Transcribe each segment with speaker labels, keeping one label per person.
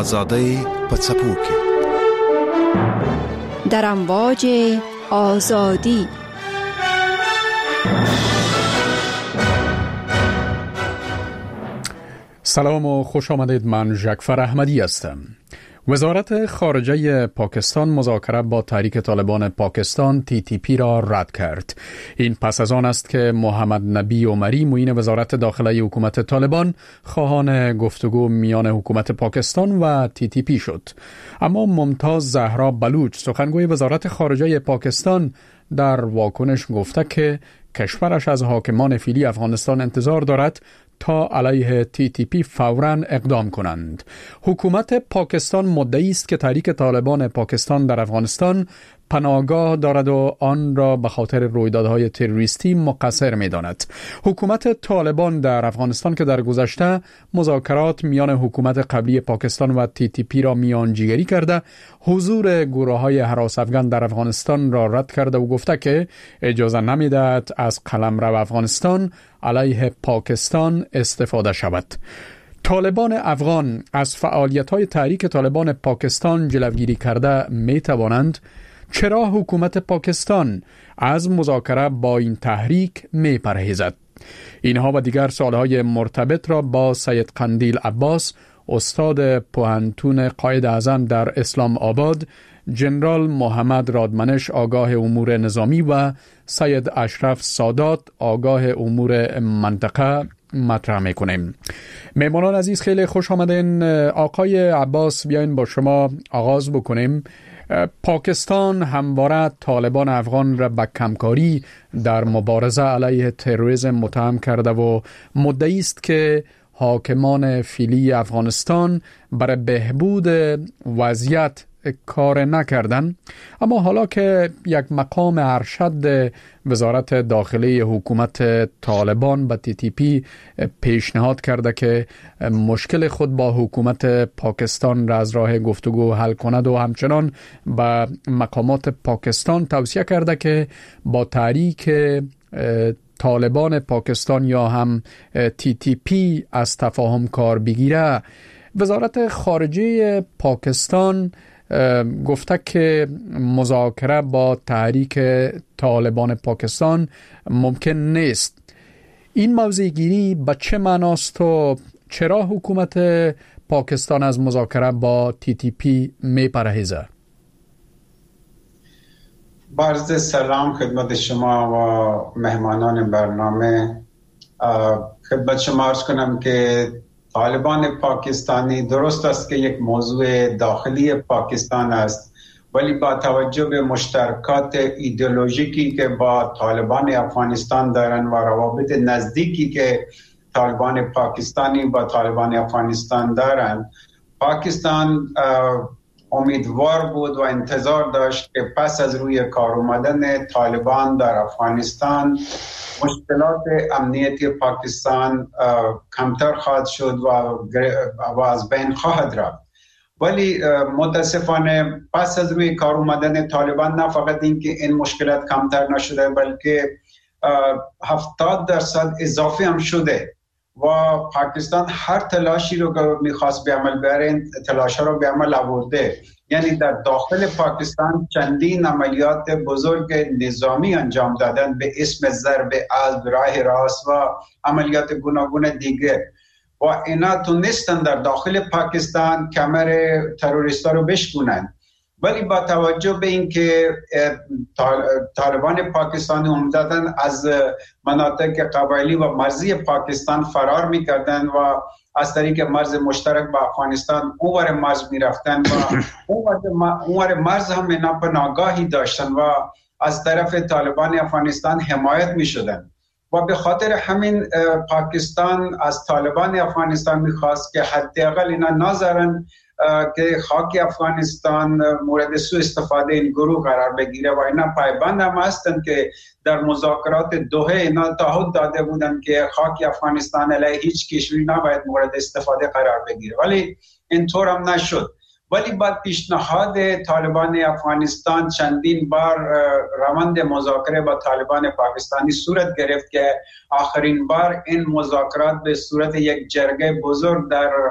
Speaker 1: آزادی پڅپوکي
Speaker 2: در امواج آزادی.
Speaker 3: سلام و خوش آمدید. من جعفر احمدی هستم. وزارت خارجه پاکستان مذاکره با تحریک طالبان پاکستان TTP را رد کرد. این پس از آن است که محمد نبی عمری معین وزارت داخلی حکومت طالبان خواهان گفتگو میان حکومت پاکستان و TTP شد. اما ممتاز زهرا بلوچ سخنگوی وزارت خارجه پاکستان در واکنش گفته که کشورش از حاکمان فعلی افغانستان انتظار دارد تا علیه TTP فوراً اقدام کنند. حکومت پاکستان مدعی است که تحریک طالبان پاکستان در افغانستان پناهگاه دارد و آن را به خاطر رویدادهای تروریستی مقصر می‌داند. حکومت طالبان در افغانستان که در گذشته مذاکرات میان حکومت قبلی پاکستان و TTP را میانجیگری کرده، حضور گروه‌های هراس افغان در افغانستان را رد کرده و گفته که اجازه نمی‌دهد از قلمرو افغانستان علیه پاکستان استفاده شود. طالبان افغان از فعالیت‌های تحریک طالبان پاکستان جلوگیری کرده می‌توانند. چرا حکومت پاکستان از مذاکره با این تحریک می‌پرهیزد؟ اینها و دیگر سوالهای مرتبط را با سید قندیل عباس، استاد پوهنتون قائد اعظم در اسلام آباد، جنرال محمد رادمنش آگاه امور نظامی و سید اشرف سادات آگاه امور منطقه مطرح میکنیم. مهمانان عزیز خیلی خوش آمدین. آقای عباس بیاین با شما آغاز بکنیم. پاکستان همواره طالبان افغان را به کمکاری در مبارزه علیه تروریسم متهم کرده و مدعی است که حاکمان فعلی افغانستان برای بهبود وضعیت کار نکردن. اما حالا که یک مقام ارشد وزارت داخلی حکومت طالبان به TTP پیشنهاد کرده که مشکل خود با حکومت پاکستان را از راه گفتگو حل کند و همچنان به مقامات پاکستان توصیه کرده که با تحریک طالبان پاکستان یا هم TTP از تفاهم کار بگیره، وزارت خارجه پاکستان گفته که مذاکره با تحریک طالبان پاکستان ممکن نیست. این موضع گیری به چه معناست و چرا حکومت پاکستان از مذاکره با TTP میپرهیزه؟
Speaker 4: عرض سلام خدمت شما و مهمانان برنامه. خدمت شما عرض کنم که طالبان پاکستانی درست است که یک موضوع داخلی پاکستان است، ولی با توجه به مشترکات ایدئولوژیکی که با طالبان افغانستان دارند و روابط نزدیکی که طالبان پاکستانی با طالبان افغانستان دارند، پاکستان امیدوار بود و انتظار داشت که پس از روی کار اومدن طالبان در افغانستان مشکلات امنیتی پاکستان کمتر خواهد شد و از بین خواهد رفت. ولی متاسفانه پس از روی کار اومدن طالبان نه فقط این که این مشکلات کمتر نشده، بلکه 70% اضافی هم شده و پاکستان هر تلاشی رو که میخواست به عمل بیاره تلاش رو به عمل آورده. یعنی در داخل پاکستان چندین عملیات بزرگ نظامی انجام دادن به اسم ضرب اسب، راه راست و عملیات گوناگون دیگه و اینا تونستن در داخل پاکستان کمر تروریستا رو بشکنن. ولی با توجه به اینکه طالبان پاکستانی عمدتاً از مناطق قبایلی و مرزی پاکستان فرار می‌کردند و از طریق مرز مشترک با افغانستان اونور مرز می‌رفتن و اونور مرز هم پناهگاهی داشتن و از طرف طالبان افغانستان حمایت می‌شدند و به خاطر همین پاکستان از طالبان افغانستان می‌خواست که حداقل اینا نذارن که خاک افغانستان مورد سوء استفاده این گروه قرار بگیره و اینا پایبند هم هستند که در مذاکرات دوحه اینا تعهد داده بودند که خاک افغانستان علیه هیچ کشوری نباید مورد استفاده قرار بگیره، ولی اینطور هم نشد. ولی بعد پیشنهاد طالبان افغانستان چندین بار روند مذاکره با طالبان پاکستانی صورت گرفت که آخرین بار این مذاکرات به صورت یک جرگه بزرگ در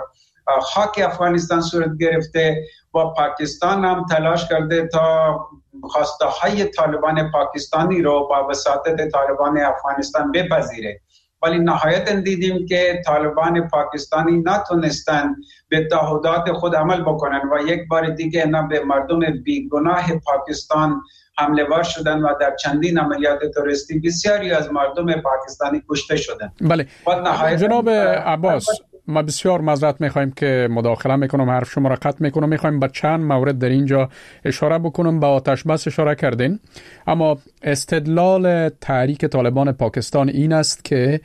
Speaker 4: خاک افغانستان صورت گرفته و پاکستان هم تلاش کرده تا خواسته های طالبان پاکستانی رو با وساطت طالبان افغانستان بپذیره، ولی نهایتا دیدیم که طالبان پاکستانی نتونستن به تعهدات خود عمل بکنن و یک بار دیگه اینا به مردم بیگناه پاکستان حمله ور شدن و در چندین عملیات تروریستی بسیاری از مردم پاکستانی کشته شدن.
Speaker 3: بله جناب عباس، ما بسیار معذرت میخوایم که مداخله میکنم، حرف شما را قطع میکنم. میخوایم به چند مورد در اینجا اشاره بکنم. به آتش بس اشاره کردین، اما استدلال تحریک طالبان پاکستان این است که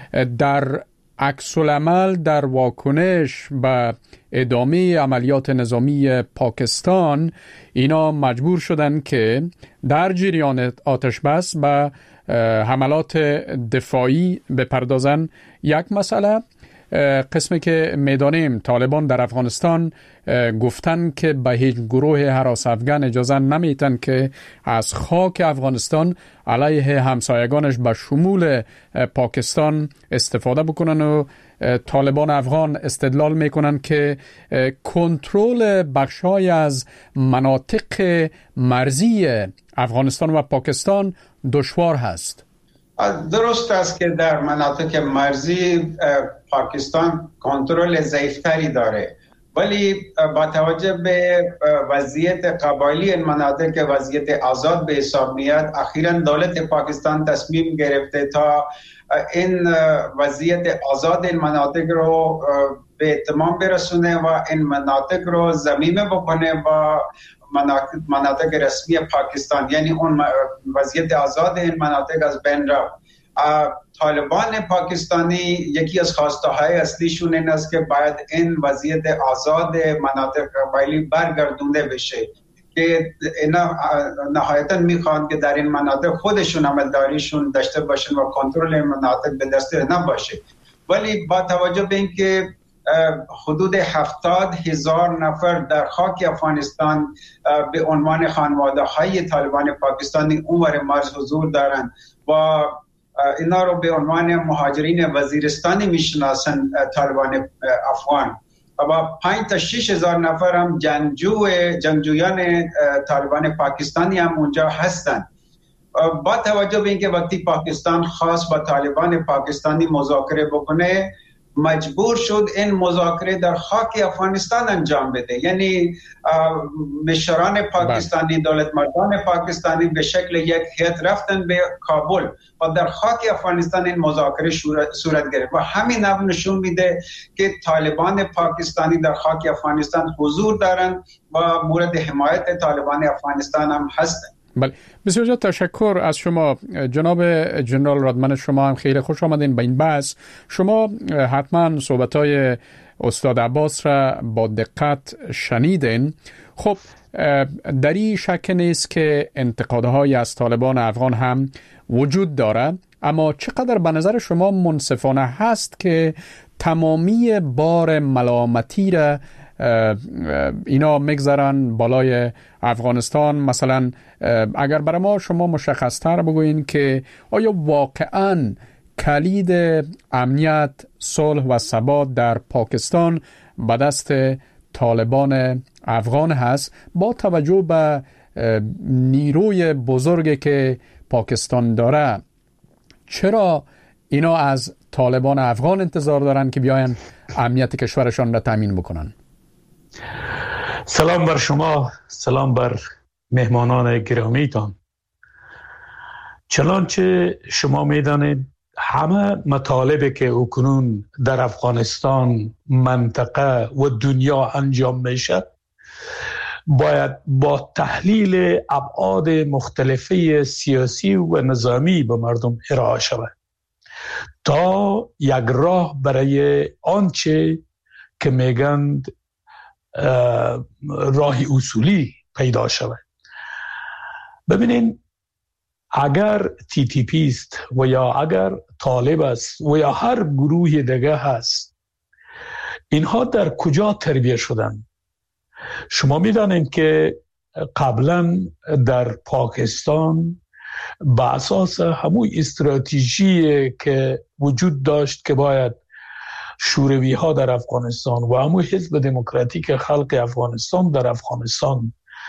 Speaker 3: در عکس العمل در واکنش به ادامه عملیات نظامی پاکستان اینا مجبور شدن که در جریان آتش بس به حملات دفاعی بپردازن. یک مسئله، قسمی که میدانیم طالبان در افغانستان گفتن که به هیچ گروه هراس افغان اجازه نمیتن که از خاک افغانستان علیه همسایگانش به شمول پاکستان استفاده بکنن و طالبان افغان استدلال میکنن که کنترل بخشای از مناطق مرزی افغانستان و پاکستان دشوار هست.
Speaker 4: درست است که در مناطق مرزی پاکستان کنترل ضعیفتری داره، ولی با توجه به وضعیت قبایلی این مناطق وضعیت آزاد به حساب میاد، اخیراً دولت پاکستان تصمیم گرفته تا این وضعیت آزاد این مناطق رو به اتمام برسونه و این مناطق رو ضمیمه بکنه با مناطق رسمی پاکستان، یعنی اون وضعیت آزاد این مناطق از بین رفت. طالبان پاکستانی یکی از خواسته های اصلیشون این است که باید این وضعیت آزاد مناطق قبایلی برگردونده بشه که اینا نهایتا میخوان که در این مناطق خودشون عملداریشون داشته باشن و کنترل این مناطق به دست نباشه. ولی با توجه به اینکه حدود 70,000 نفر در خاک افغانستان به عنوان خانواده های طالبان پاکستانی اونور مرز حضور دارند و اینا رو به عنوان مهاجرین وزیرستانی میشناسن طالبان افغان و 5 تا 6,000 نفر هم جنگجویان طالبان پاکستانی هم اونجا هستند. با توجه به اینکه وقتی پاکستان خواست با طالبان پاکستانی مذاکره بکنه، مجبور شد این مذاکره در خاک افغانستان انجام بده، یعنی مشران پاکستانی، دولت مردان پاکستانی به شکل یک هیئت رفتن به کابل و در خاک افغانستان این مذاکره صورت گرفت و همین نوع نشون میده که طالبان پاکستانی در خاک افغانستان حضور دارند و مورد حمایت طالبان افغانستان هم هستند.
Speaker 3: بله، بسیار زیاد تشکر از شما جناب جنرال رادمن. شما هم خیلی خوش آمدین به این بحث. شما حتما صحبت‌های استاد عباس را با دقت شنیدین. خب در این شک نیست که انتقادهای از طالبان افغان هم وجود داره، اما چقدر به نظر شما منصفانه هست که تمامی بار ملامتی را اینا میگذارن بالای افغانستان؟ مثلا اگر برای ما شما مشخص‌تر بگوین که آیا واقعاً کلید امنیت، صلح و ثبات در پاکستان به دست طالبان افغان هست با توجه به نیروی بزرگی که پاکستان داره؟ چرا اینا از طالبان افغان انتظار دارن که بیاین امنیت کشورشان را تامین بکنن؟
Speaker 5: سلام بر شما، سلام بر مهمانان گرامیتان. چنانچه شما میدانید همه مطالبی که اکنون در افغانستان، منطقه و دنیا انجام میشه باید با تحلیل ابعاد مختلفه سیاسی و نظامی به مردم ارائه شود تا یک راه برای آنچه که میگند راه اصولی پیدا شود. ببینین، اگر TTP است و یا اگر طالب است و یا هر گروه دیگه هست، اینها در کجا تربیت شدن؟ شما میدانید که قبلا در پاکستان با اساس همون استراتژی که وجود داشت که باید شوروی ها در افغانستان و همون حزب دموکراتیک خلق افغانستان در افغانستان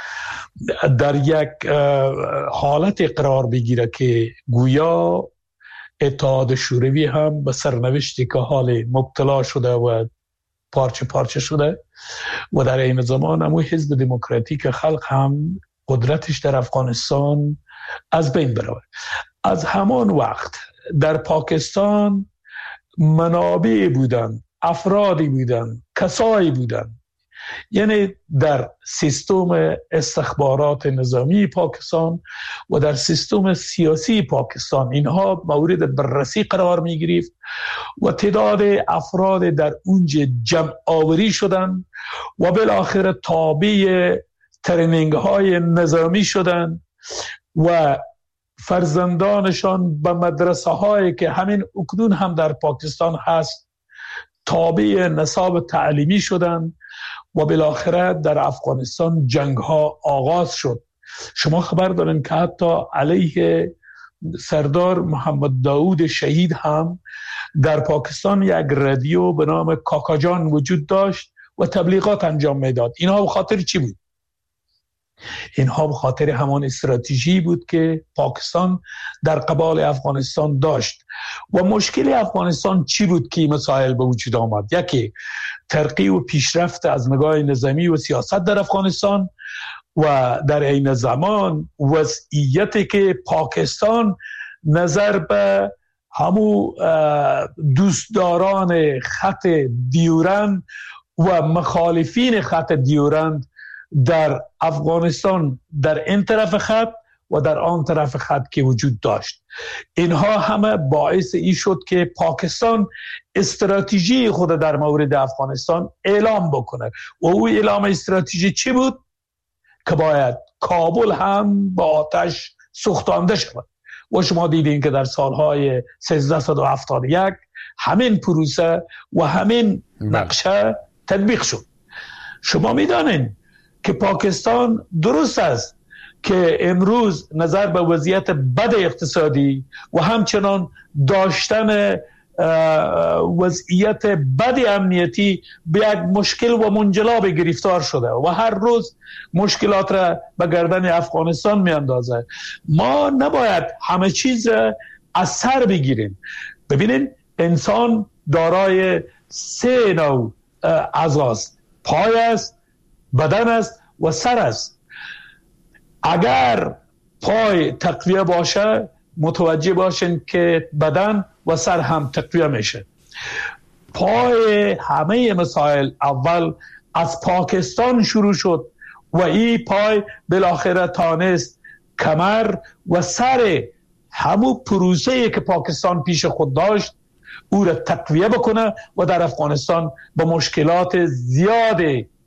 Speaker 5: در یک حالت قرار بگیره که گویا اتحاد شوروی هم به سرنوشتی که حال مبتلا شده و پارچه پارچه شده و در این زمان همون حزب دموکراتیک خلق هم قدرتش در افغانستان از بین بره. از همان وقت در پاکستان منابع بودن، افرادی بودن، کسایی بودن، یعنی در سیستم استخبارات نظامی پاکستان و در سیستم سیاسی پاکستان اینها مورد بررسی قرار می گرفت و تعداد افراد در اونجا جمع آوری شدن و بالاخره تابع ترینینگ های نظامی شدن و فرزندانشان به مدرسه هایی که همین اکنون هم در پاکستان هست تابع نصاب تعلیمی شدن و بالاخره در افغانستان جنگ ها آغاز شد. شما خبر دارین که حتی علیه سردار محمد داود شهید هم در پاکستان یک رادیو به نام کاکاجان وجود داشت و تبلیغات انجام میداد. اینها به خاطر چی بود؟ اینها به خاطر همان استراتژی بود که پاکستان در قبال افغانستان داشت. و مشکل افغانستان چی بود که این مسائل به وجود آمد؟ یکی ترقی و پیشرفت از نگاه نظامی و سیاست در افغانستان و در این زمان وضعیتی که پاکستان نظر به همو دوستداران خط دیورند و مخالفین خط دیورند در افغانستان در این طرف خط و در آن طرف خط که وجود داشت. اینها همه باعث این شد که پاکستان استراتژی خود در مورد افغانستان اعلام بکنه و او اعلام استراتژی چی بود؟ که باید کابل هم با آتش سوختانده شود و شما دیدین که در سالهای 1371 همین پروسه و همین نقشه تطبیق شد. شما میدانین که پاکستان درست است که امروز نظر به وضعیت بد اقتصادی و همچنان داشتن وضعیت بد امنیتی به یک مشکل و منجلاب گرفتار شده و هر روز مشکلات را به گردن افغانستان می اندازه. ما نباید همه چیز را از سر بگیریم. ببینید انسان دارای 3 نوع اعضاست: پای است، بدن است و سر است. اگر پای تقویه باشه متوجه باشین که بدن و سر هم تقویه میشه. پای همه مسائل اول از پاکستان شروع شد و این پای بالاخره تانست کمر و سر همو پروسه‌ای که پاکستان پیش خود داشت او را تقویه بکنه و در افغانستان با مشکلات زیاد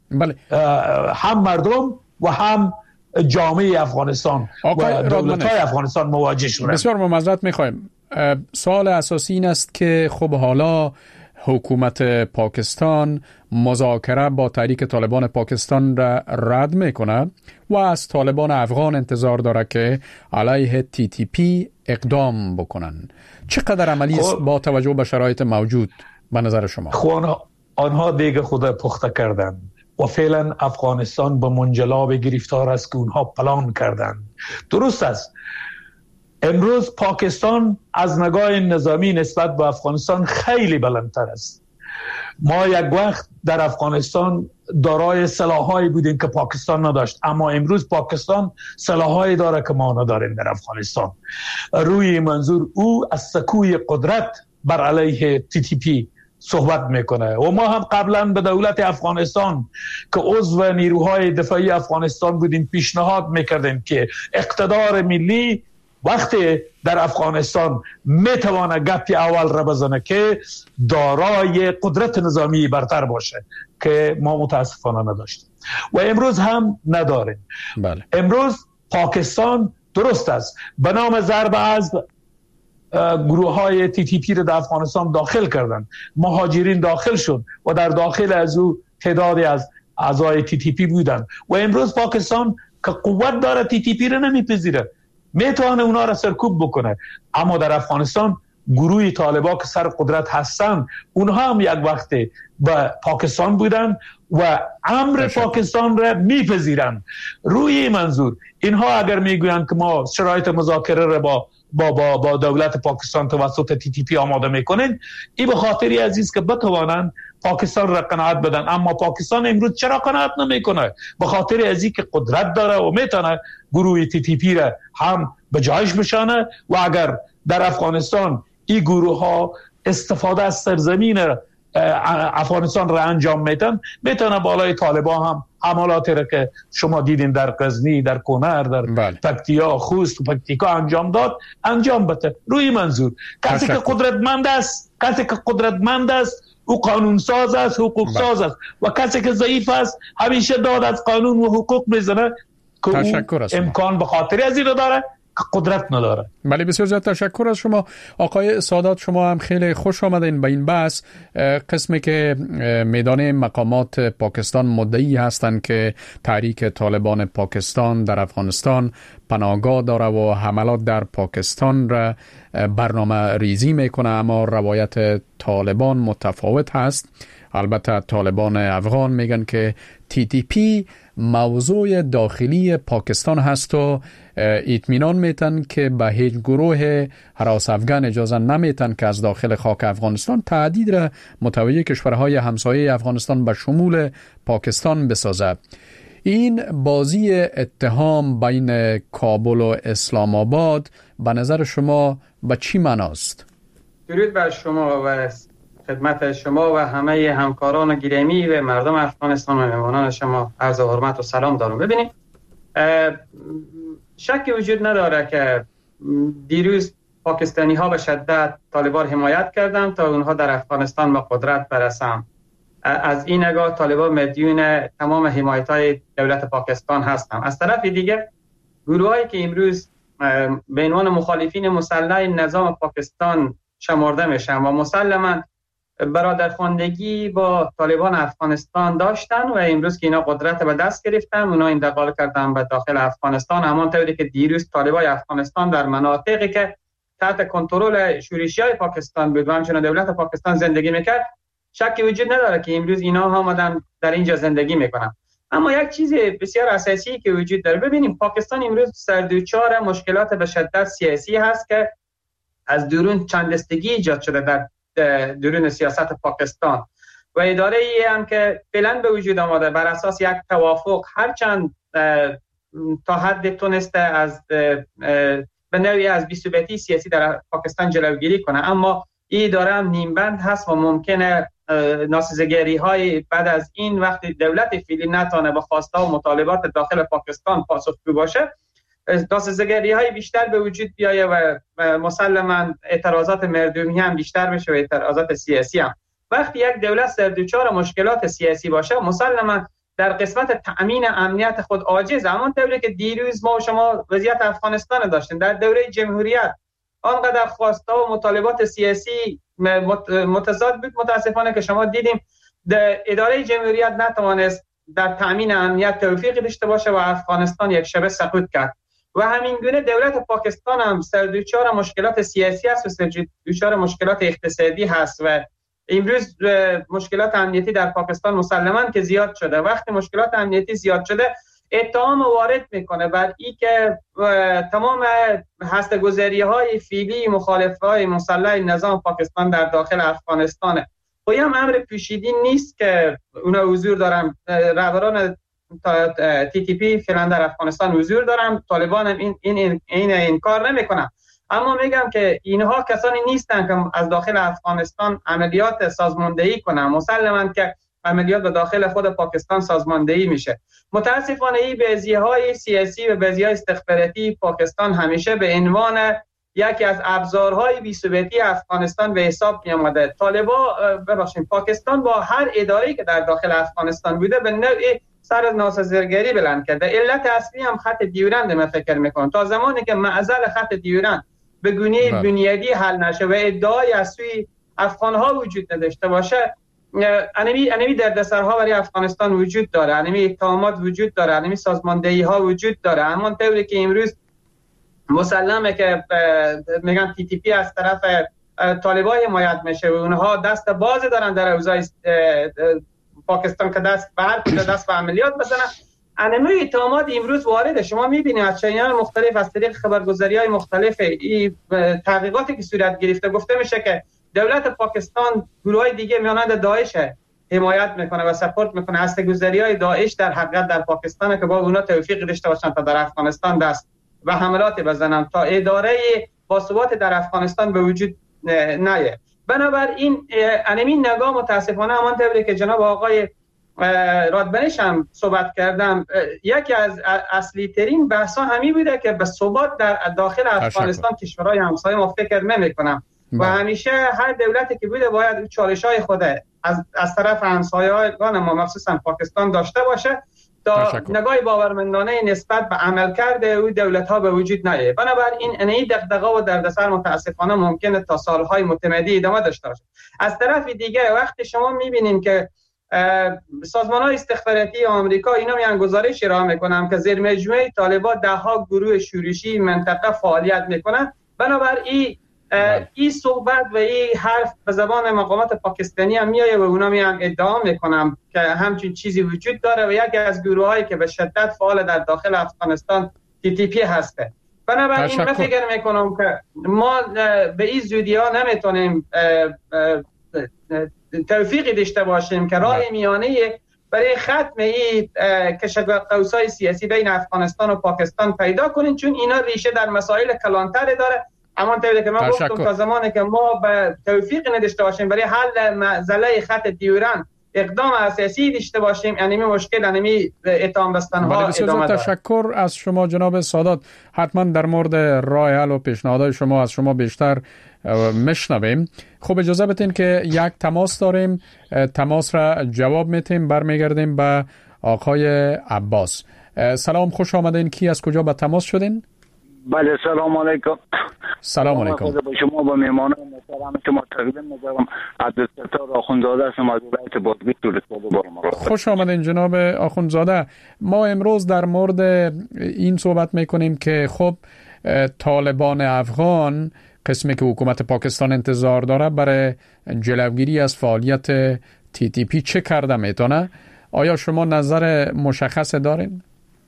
Speaker 5: هم مردم و هم جامعه افغانستان و دولت‌های افغانستان مواجه شدند.
Speaker 3: بسیار معذرت می‌خوایم. سوال اساسی این است که خب حالا حکومت پاکستان مذاکره با تحریک طالبان پاکستان را رد میکنه و از طالبان افغان انتظار داره که علیه TTP اقدام بکنن. چقدر عملی است با توجه به شرایط موجود به نظر شما؟
Speaker 5: آنها دیگه خود پخته کردن و فعلا افغانستان به منجلاب گرفتار است که اونها پلان کردن. درست است امروز پاکستان از نگاه نظامی نسبت به افغانستان خیلی بلندتر است. ما یک وقت در افغانستان دارای سلاحایی بودیم که پاکستان نداشت، اما امروز پاکستان سلاحایی داره که ما نداریم در افغانستان. روی منظور او از سکوی قدرت بر علیه TTP صحبت میکنه و ما هم قبلا به دولت افغانستان که عضو نیروهای دفاعی افغانستان بودیم پیشنهاد میکردیم که اقتدار ملی وقتی در افغانستان میتوانه گپی اول را بزنه که دارای قدرت نظامی برتر باشه که ما متاسفانه نداشتیم و امروز هم نداریم.
Speaker 3: بله.
Speaker 5: امروز پاکستان درست است به نام ضرب از گروه های TTP را در افغانستان داخل کردن، مهاجرین داخل شد و در داخل از او تعدادی از اعضای TTP بودن و امروز پاکستان که قوت داره TTP را نمیپذیره، میتونه اونا را سرکوب بکنه، اما در افغانستان گروه طالبا که سر قدرت هستن اونها هم یک وقت به پاکستان بودن و امر پاکستان را میپذیرن. روی منظور اینها اگر میگویند که ما شرایط مذاکره را با دولت پاکستان توسط تی تی پی آماده میکنن، این به خاطری عزیز که بتوانند پاکستان را قناعت بدن. اما پاکستان امروز چرا قناعت نمیکنه؟ به خاطر ازی که قدرت داره و میتونه گروه تی تی پی را هم به جایش بشانه و اگر در افغانستان این گروه ها استفاده از سرزمین افغانستان را انجام میتن، میتونه بالای طالبان هم حملاتی را که شما دیدین در غزنی، در کنر، در پکتیا، خوست و پکتیکا انجام بده. روی منظور کسی که قدرتمند است او قانون ساز است، حقوق ساز است، و کسی که ضعیف است همیشه داد از قانون و حقوق میزنه که او امکان به خاطر از این داره که قدرت نداره.
Speaker 3: بله، بسیار زیاد تشکر از شما آقای سادات. شما هم خیلی خوش آمدین به این بحث. قسمی که میدان مقامات پاکستان مدعی هستند که تحریک طالبان پاکستان در افغانستان پناهگاه داره و حملات در پاکستان را برنامه ریزی میکنه، اما روایت طالبان متفاوت هست. البته طالبان افغان میگن که تی تی پی موضوع داخلی پاکستان هست و اطمینان میتن که به هیچ گروه هراس افغان اجازه نمیتن که از داخل خاک افغانستان تهدید را متوجه کشورهای همسایه افغانستان به شمول پاکستان بسازه. این بازی اتهام بین کابل و اسلام آباد به نظر شما به چی معناست؟
Speaker 6: درود بر شما و خدمت شما و همه همکاران گرامی و مردم افغانستان و مهمانان شما عرض حرمت و سلام دارم. ببینید، شکی وجود نداره که دیروز پاکستانی ها به شدت طالبان حمایت کردند تا اونها در افغانستان به قدرت برسند. از این نگاه طالبان مدیون تمام حمایت های دولت پاکستان هستند. از طرف دیگه گروه هایی که امروز به عنوان مخالفین مسلح نظام پاکستان شمرده میشن و مسلما برادرخواندگی با طالبان افغانستان داشتن و امروز که اینا قدرت به دست گرفتن، اونا انتقال کردن به داخل افغانستان، همانطوری که دیروز طالبان افغانستان در مناطقی که تحت کنترل شورشیای پاکستان بود و همچنین دولت پاکستان زندگی میکرد، شکی وجود نداره که امروز اینا هم آمدن در اینجا زندگی میکنن. اما یک چیز بسیار اساسی که وجود داره، ببینیم پاکستان امروز سردوچار مشکلات به شدت سیاسی هست که از درون چند دستگی ایجاد شده در درون سیاست پاکستان و اداره ای هم که فعلا به وجود آمده بر اساس یک توافق هرچند تا حد تونسته از به نوعی از بی‌ثباتی سیاسی در پاکستان جلوگیری کنه، اما این اداره هم نیمبند هست و ممکنه ناسزگری های بعد از این وقتی دولت فعلی نتونه به خواسته و مطالبات داخل پاکستان پاسخگو باشه، ناسزگری های بیشتر به وجود بیایه و مسلما اعتراضات مردمی هم بیشتر بشه و اعتراضات سیاسی هم. وقتی یک دولت سردوچار مشکلات سیاسی باشه، مسلما در قسمت تأمین امنیت خود عاجز. همانطوری که دیروز ما و شما وضعیت افغانستان داشتیم در دوره جمهوریت، آنقدر خواسته و مطالبات سیاسی متضاد بود متاسفانه که شما دیدیم اداره جمهوریت نتوانست در تأمین امنیت توفیق داشته باشه و افغانستان یک شبه سقوط کرد. و همین گونه دولت پاکستان هم سردوچار مشکلات سیاسی است و سردوچار مشکلات اقتصادی هست و امروز مشکلات امنیتی در پاکستان مسلماً که زیاد شده. وقتی مشکلات امنیتی زیاد شده، اتهام وارد میکنه بر این که تمام هسته‌گذاری‌های فعلی مخالفای مسلح نظام پاکستان در داخل افغانستانه. خب این هم امر پیچیده نیست که اونا حضور دارن، رهبران تی تی پی فعلا در افغانستان حضور دارن، طالبان هم این کار نمیکنن. اما میگم که اینها کسانی نیستن که از داخل افغانستان عملیات سازماندهی کنن. مسلماً که عملیات به داخل خود پاکستان سازماندهی میشه. متاسفانه این بعضی‌های سیاسی و بعضی‌های استخباراتی پاکستان همیشه به عنوان یکی از ابزارهای بی‌ثباتی افغانستان به حساب می‌آمده. پاکستان با هر اداره‌ای که در داخل افغانستان بوده به نوعی سر ناسازگری بلند کرده. علت اصلی هم خط دیورند من فکر می‌کنم. تا زمانی که معضل خط دیورند به گونه بنیادی حل نشه و ادعای از سوی افغان‌ها وجود نداشته باشه، انمی دردسرها برای افغانستان وجود داره، انمی اتهامات وجود داره، انمی سازماندهی ها وجود داره. همانطوری که امروز مسلمه که میگن تی تی پی از طرف طالبان حمایت میشه و اونها دست باز دارن در اوضاع پاکستان که دست به هر کجا دست به عملیات بزنن. انمه اتهامات امروز وارده، شما میبینید از چینل مختلف از طریق خبرگزاری‌های مختلف این تحقیقاتی که صورت گرفته گفته میشه که دولت پاکستان گروهای دیگه میانند داعش حمایت میکنه و سپورت میکنه. هسته‌گذاری‌های داعش در حقیقت در پاکستان که با اونا توفیق داشته باشن تا در افغانستان دست و حملات بزنن تا اداره باثبات در افغانستان به وجود نیه. بنابراین این نگاه متاسفانه همانطوری که جناب آقای رادبنش هم صحبت کردم، یکی از اصلی ترین بحثا همین بوده که به ثبات در داخل افغانستان کشورهای همسایه ما فکر نمی‌کنم و همیشه هر دولتی که بوده باید چالش‌های خود از طرف همسایه‌هایان ما مخصوصا پاکستان داشته باشه تا نگاه باورمندانه نسبت به عملکرد او دولت‌ها به وجود نیاید. بنابراین این دغدغه و دردسر متاسفانه ممکنه تا سال‌های متمدی ادامه داشته باشه. از طرف دیگه وقتی شما می‌بینین که سازمان‌های استخباراتی آمریکا اینا میان گزارش ارائه میکنن که زیر مجموعه طالبان ده‌ها گروه شورشی منطقه فعالیت میکنن، بنابراین این صحبت و این حرف به زبان مقامات پاکستانی هم میایه و اونا میان ادعا میکنن که همچین چیزی وجود داره و یکی از گروهایی که به شدت فعال در داخل افغانستان TTP هسته. بنابراین من فکر میکنم که ما به این زودی ها نمیتونیم توفیقی داشته باشیم که راه میانه برای ختم این کشمکش‌های سیاسی بین افغانستان و پاکستان پیدا کنیم، چون اینا ریشه در مسائل کلانتر داره. همانطوری که من گفتم تا زمانی که ما به توفیق نداشته باشیم برای حل مسئله خط دیورند اقدام اساسی داشته باشیم، یعنی مشکل اتهام بستن‌ها ادامه داره.
Speaker 3: تشکر از شما جناب سادات. حتما در مورد راه حل و پیشنهادهای شما از شما بیشتر مشنویم. خب اجازه بدین که یک تماس داریم، تماس را جواب میتیم، برمیگردیم به آقای عباس. سلام، خوش آمدین. کی از کجا به تماس شدین؟
Speaker 7: بله سلام علیکم.
Speaker 3: سلام علیکم.
Speaker 7: با شما با مهمانان محترم شما تقدیم می‌کنم. عبدالستار آخوندزاده هستم از ولایت بادغیس تورستان.
Speaker 3: خوش آمدین جناب آخوندزاده. ما امروز در مورد این صحبت میکنیم که خب طالبان افغان، قسمی که حکومت پاکستان انتظار داره برای جلوگیری از فعالیت TTP چه کرده میتونه؟ آیا شما نظر مشخص دارین؟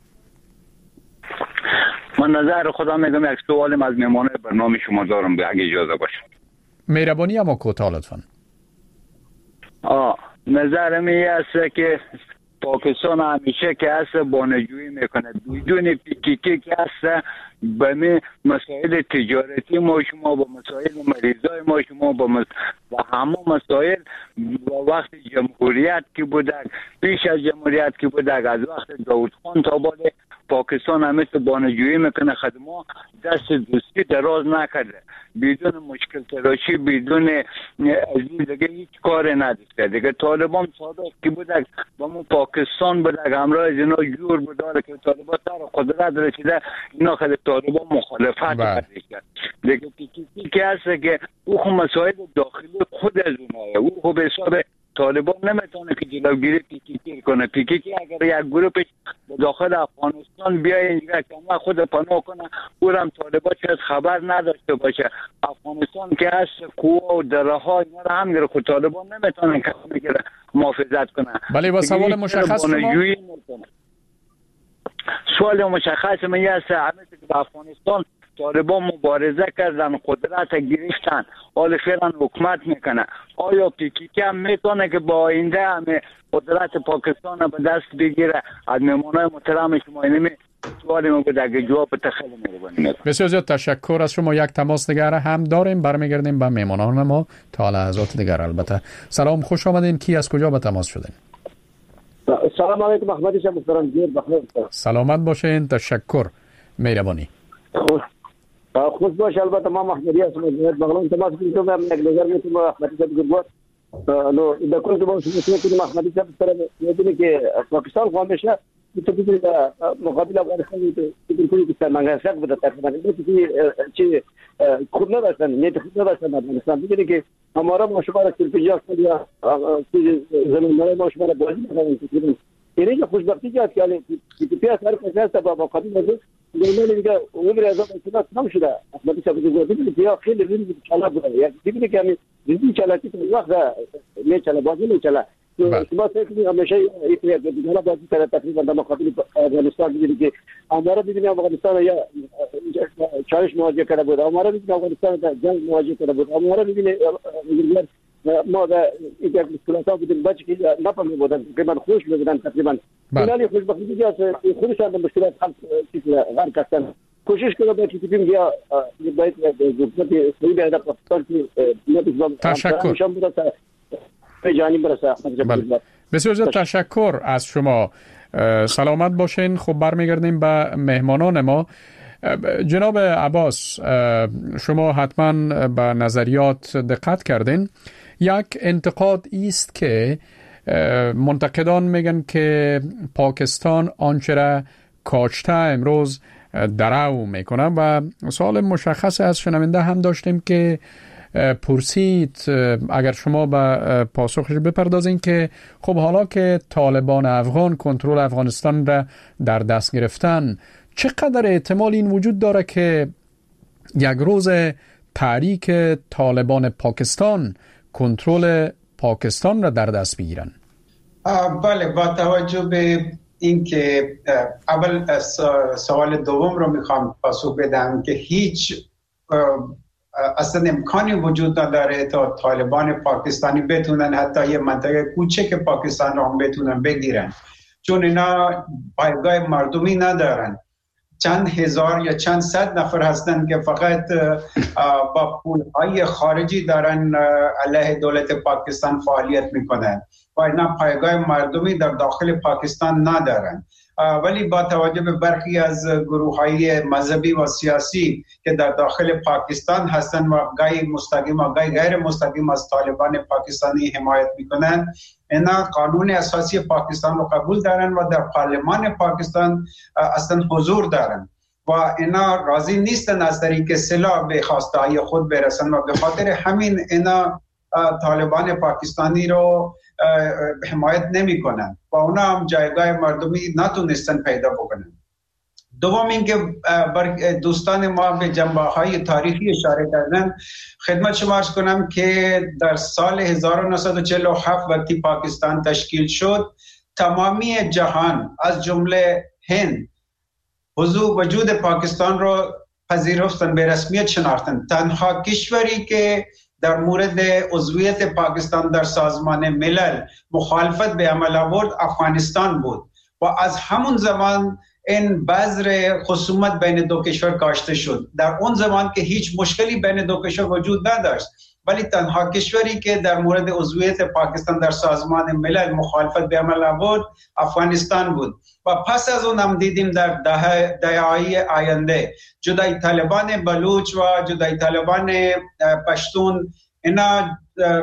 Speaker 7: من نظر خودم میگم یک سوال از مهمانان برنامه شما دارم اگه اجازه باشه.
Speaker 3: مهربانی اما کوتاه لطفاً.
Speaker 7: نظرم این است که پاکستان همیشه که هست بانجویی میکنه بدون پیکیکی که هست به مسائل تجارتی ما شما با مسائل مریضای ما شما با همه مسائل وقت جمهوریت که بوده، پیش از جمهوریت که بوده، از وقت داود خان تا بالا پاکستان همیشه بانجویی میکنه، خدمات دست دوستی دراز نکرده، بدون مشکل تراشی بدون از دیگه هیچ کار نداشته. دیگه طالبان صادق که بوده با ما پاکستان بوده همراه از اینا جور بوده که طالبان سر قدرت رسیده، اینا خیلی طالبان مخالفت کرده. دیگه پیکیکی که هست که او خود مسائل داخلی خود از اونایه، او خود به حساب طالبان نمیتونه که جلوگیری پیکیکی کنه. پیکیکی اگر یک گروپش داخل افغانستان بیای اینجا که ما خود پناه کنه، او هم طالبان شاید خبر نداشته باشه. افغانستان که هست کوه و دره ها اینا رو هم خود طالبان نمیتونه که محافظت کنه.
Speaker 3: بله با سوال مشخص شما؟
Speaker 7: سوال مشخص من هست همه که افغانستان طالبان مبارزه کردن، قدرت گرفتن، حال فعلا حکومت میکنه. آیا پیکیکی هم میتونه که با آینده همه قدرت پاکستان به دست بگیره؟ از مهمانای محترم شما اینمی سوالی ما بوده اگه جواب تخیل می‌کنید.
Speaker 3: بسیار زیاد تشکر از شما. یک تماس دیگر هم داریم، برمیگردیم به مهمانان ما تا لحظات دیگر. البته سلام، خوش آمدین. کی از کجا به تماس شدین؟
Speaker 8: سلام علیکم، احمدی شما محترم. گیر بخیر.
Speaker 3: سلامت باشین. تشکر. مهربانی.
Speaker 8: خوش باش. البته ما محمدی هستم از بغلان تماس میگیرم. من یک نظر میتونم احمدی صاحب گرگوار نو دا کل که باشه میتونم احمدی صاحب سره میدونی که پاکستان همیشه میتونه مقابل افغانستان میتونه که منگسق بده تقریبا چی خود نداشتن، نیت خود نداشتن افغانستان. میدونی که हमारा मशवरा सिर्फ या زمین ما شما بازی می‌کنیم. یعنی خوشبختی که پیاله پیاس هر کس هست با قبیل نمیدونم دیگه عمر از اون تمام شده احمدی صاحب بگید یا خیلی ریزی چالا بوده یک دیگه که ریزی چالاتی وقت میچاله بازی میچاله شما فکر همیشه یک دیگه بازی کرده تقریبا در مقابل افغانستان دیدید که آمارا دیدیم افغانستان یا چالش مواجه کرده بود آمارا دیدیم افغانستان در جنگ مواجه کرده بود آمارا دیدیم ما در یک مشکلات بودیم بچه که نفهمی بودن که من خوش بودن تقریبا اینالی خوشبختی دیگه از خودشان در مشکلات غرق هستن کوشش کنم با چیزی بیم یا باید حکومت اسلامی در پاکستان
Speaker 3: تشکر بسیار زیاد تشکر از شما سلامت باشین. خب برمیگردیم به مهمانان ما. جناب عباس شما حتما به نظریات دقت کردین. یک انتقاد است که منتقدان میگن که پاکستان آنچه را کاشته امروز درو میکنه و سوال مشخص از شنونده هم داشتیم که پرسید اگر شما به پاسخش بپردازین که خب حالا که طالبان افغان کنترل افغانستان را در دست گرفتن چقدر احتمال این وجود داره که یک روز تحریک طالبان پاکستان کنترل پاکستان را در دست بگیرن؟
Speaker 4: بله با توجه به اینکه اول سوال دوم رو میخوام پاسخ بدم که هیچ اصلا امکانی وجود نداره تا طالبان پاکستانی بتونن حتی یه منطقه کوچک پاکستان رو هم بتونن بگیرن، چون اینا پایگاه مردمی ندارن. چند هزار یا چند صد نفر هستن که فقط با پولهای خارجی دارن علیه دولت پاکستان فعالیت میکنن و اینا پایگاه مردمی در داخل پاکستان ندارن. ولی با توجه به برخی از گروه‌های مذهبی و سیاسی که در داخل پاکستان هستن و گاهی مستقیم و گاهی غیر مستقیم از طالبان پاکستانی حمایت میکنن، اینا قانون اساسی پاکستان رو قبول دارن و در پارلمان پاکستان اصلا حضور دارن و اینا راضی نیستن از طریق سلاح به خواسته‌های خود برسن و به خاطر همین اینا طالبان پاکستانی رو حمایت نمی کنن و اونا هم جایگاه مردمی نتونستن پیدا بکنن. دوم اینکه دوستان ما به جنبه‌های تاریخی اشاره کردن، خدمت شما عرض کنم که در سال 1947 وقتی پاکستان تشکیل شد تمامی جهان از جمله هند وجود پاکستان رو پذیرفتن، به رسمیت شناختن. تنها کشوری که در مورد عضویت پاکستان در سازمان ملل مخالفت به عمل آورد افغانستان بود و از همون زمان این بذر خصومت بین دو کشور کاشته شد. در اون زمان که هیچ مشکلی بین دو کشور وجود نداشت، ولی تنها کشوری که در مورد عضویت پاکستان در سازمان ملل مخالفت به عمل آورد افغانستان بود. و پس از اون هم دیدیم در دهه‌های آینده جدای طالبان بلوچ و جدای طالبان پشتون اینا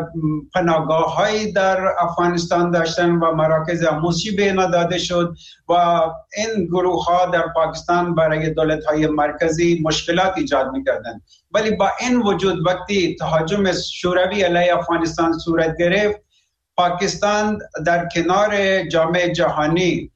Speaker 4: پناهگاه‌هایی در افغانستان داشتن و مراکز آموزشی به اینا داده شد و این گروه‌ها در پاکستان برای دولت‌های مرکزی مشکلات ایجاد می‌کردند. ولی با این وجود وقتی تهاجم شوروی علیه افغانستان صورت گرفت، پاکستان در کنار جامعه جهانی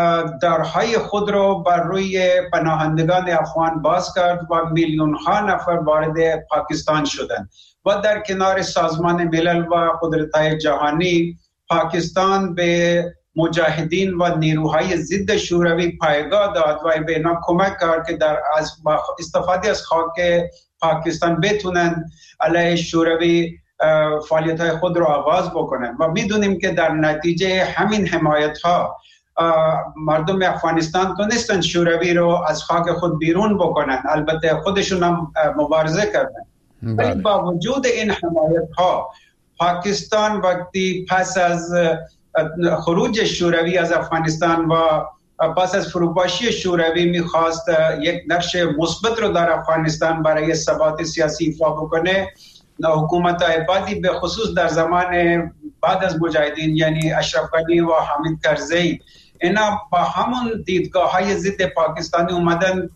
Speaker 4: درهای خود رو بر روی پناهندگان افغان باز کرد و میلیون‌ها نفر وارد پاکستان شدند و در کنار سازمان ملل و قدرت‌های جهانی پاکستان به مجاهدین و نیروهای ضد شوروی پایگاه داد و به اینا کمک کرد که در استفاده از خاک پاکستان بتونن علیه شوروی فعالیت‌های خود رو آغاز بکنن و میدونیم که در نتیجه همین حمایت‌ها مردم افغانستان تونستن شوروی رو از خاک خود بیرون بکنن. البته خودشون هم مبارزه کردن، ولی با وجود این حمایت‌ها پاکستان وقتی پس از خروج شوروی از افغانستان و پس از فروپاشی شوروی میخواست یک نقش مثبت رو در افغانستان برای ثبات سیاسی ایفا بکنه، حکومت آبادی به خصوص در زمان بعد از مجاهدین یعنی اشرف غنی و حامد کرزی اینا با همون دیدگاه‌های ضد پاکستانی اومدن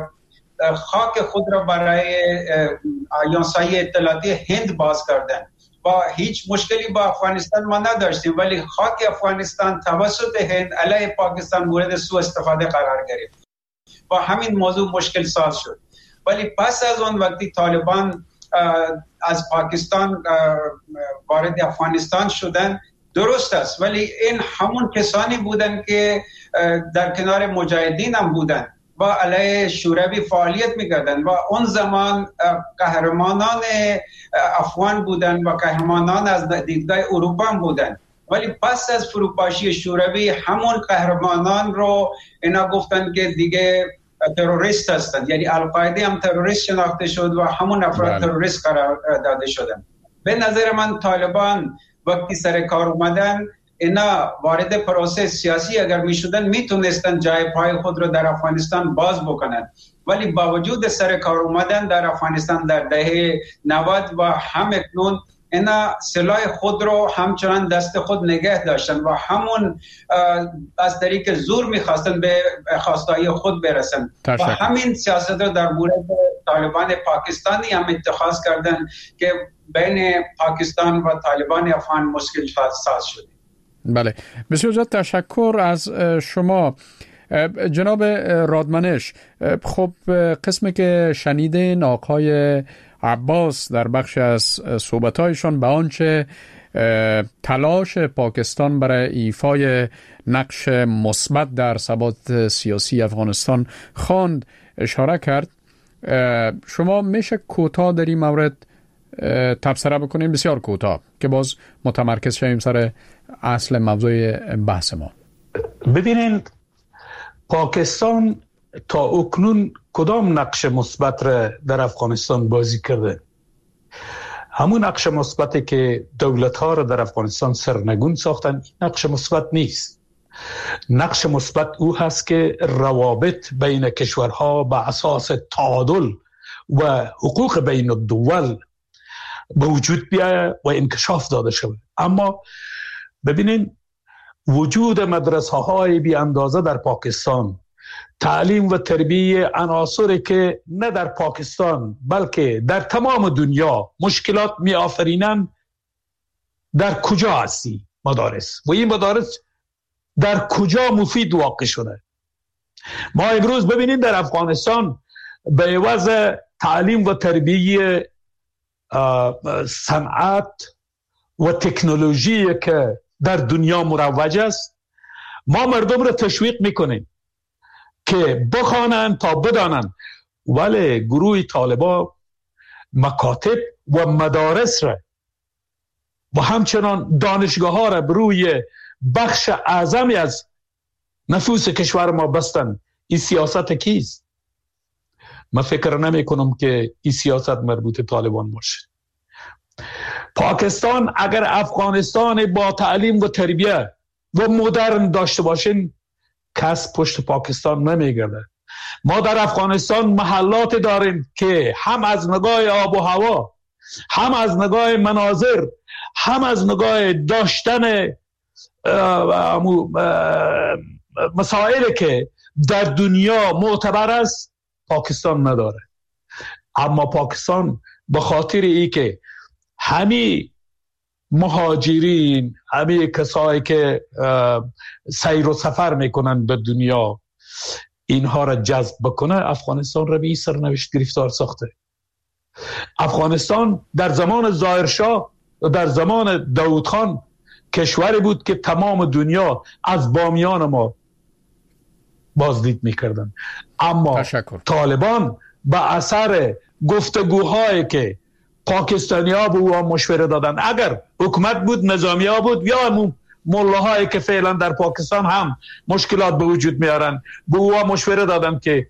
Speaker 4: خاک خود را برای آژانس‌های اطلاعاتی هند باز کردن و هیچ مشکلی با افغانستان ما نداشتیم، ولی خاک افغانستان توسط هند علیه پاکستان مورد سوء استفاده قرار گرفت با همین موضوع مشکل ساز شد. ولی پس از اون وقتی طالبان از پاکستان وارد افغانستان شدن، درست است، ولی این همون کسانی بودن که در کنار مجاهدین هم بودن و علیه شوروی فعالیت میکردن و اون زمان قهرمانان افغان بودن و قهرمانان از دیدگاه اروپا هم بودن. ولی پس از فروپاشی شوروی همون قهرمانان رو اینا گفتن که دیگه تروریست هستند، یعنی القاعده هم تروریست شناخته شد و همون افراد تروریست قرار داده شدن. به نظر من طالبان وقتی سر کار اومدن، اینا وارد پروسه سیاسی اگر می شدن میتونستن جای پای خود رو در افغانستان باز بکنن، ولی با وجود سر کار اومدن در افغانستان در دهه 90 و همکنون اینا سلاح خود رو همچنان دست خود نگه داشتن و همون از طریق زور میخواستن به خواستهای خود برسن و همین سیاست رو در مورد طالبان پاکستانی هم اتخاذ کردن که بین پاکستان و طالبان افغان مشکل ساز شده.
Speaker 3: بله، بسیار زیاد تشکر از شما جناب رادمنش. خب قسمی که شنیدین آقای عباس در بخش از صحبتایشان به آنچه تلاش پاکستان برای ایفای نقش مثبت در ثبات سیاسی افغانستان خواند اشاره کرد. شما میشه کوتاه در این مورد تبصره بکنیم، بسیار کوتاه، که باز متمرکز شویم سر اصل موضوع بحث ما.
Speaker 5: ببینید پاکستان تا اکنون کدام نقش مثبت را در افغانستان بازی کرده؟ همون نقش مثبتی که دولت‌ها را در افغانستان سرنگون ساختن نقش مثبت نیست. نقش مثبت او هست که روابط بین کشورها به اساس تعادل و حقوق بین الدول به وجود بیاید و انکشاف داده شود. اما ببینین وجود مدرسه های بی اندازه در پاکستان، تعلیم و تربیه عناصری که نه در پاکستان بلکه در تمام دنیا مشکلات می آفرینند، در کجا هستی مدارس و این مدارس در کجا مفید واقع شده؟ ما امروز ببینید در افغانستان به عوض تعلیم و تربیه صنعت و تکنولوژی که در دنیا مروج است، ما مردم را تشویق میکنیم که بخوانند تا بدانند، ولی گروه طالبا مکاتب و مدارس را و همچنان دانشگاه ها را بروی بخش اعظمی از نفوس کشور ما بستن. این سیاست کیست؟ من فکر نمی کنم که این سیاست مربوط طالبان باشه. پاکستان اگر افغانستان با تعلیم و تربیه و مدرن داشته باشین، کس پشت پاکستان نمیگرده. ما در افغانستان محلات داریم که هم از نگاه آب و هوا، هم از نگاه مناظر، هم از نگاه داشتن مسائلی که در دنیا معتبر است پاکستان نداره. اما پاکستان به خاطر ای که همین مهاجرین، همین کسایی که سیر و سفر میکنن به دنیا، اینها را جذب بکنه، افغانستان را به این سرنوشت گرفتار ساخته. افغانستان در زمان ظاهرشاه و در زمان داود خان کشوری بود که تمام دنیا از بامیان ما بازدید میکردن. اما طالبان به اثر گفتگوهایی که پاکستانی ها به او مشوره دادن، اگر حکومت بود، نظامی ها بود یا ملاهایی که فعلا در پاکستان هم مشکلات به وجود میارن، به او مشوره دادن که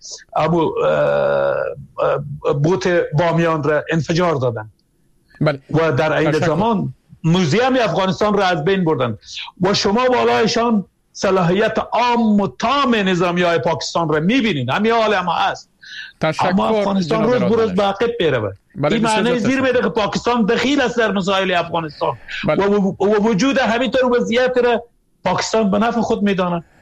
Speaker 5: بوت بامیان را انفجار دادن. و در این زمان موزیم افغانستان را از بین بردن و شما بالایشان صلاحیت عام و تام نظامی های پاکستان را میبینین. همین حال هم هست. اما افغانستان روز بروز به عقب میره. این معنی زیر میده که پاکستان دخیل است در مسائل افغانستان و وجود همینطور وضعیت را پاکستان به نفع خود میدانه.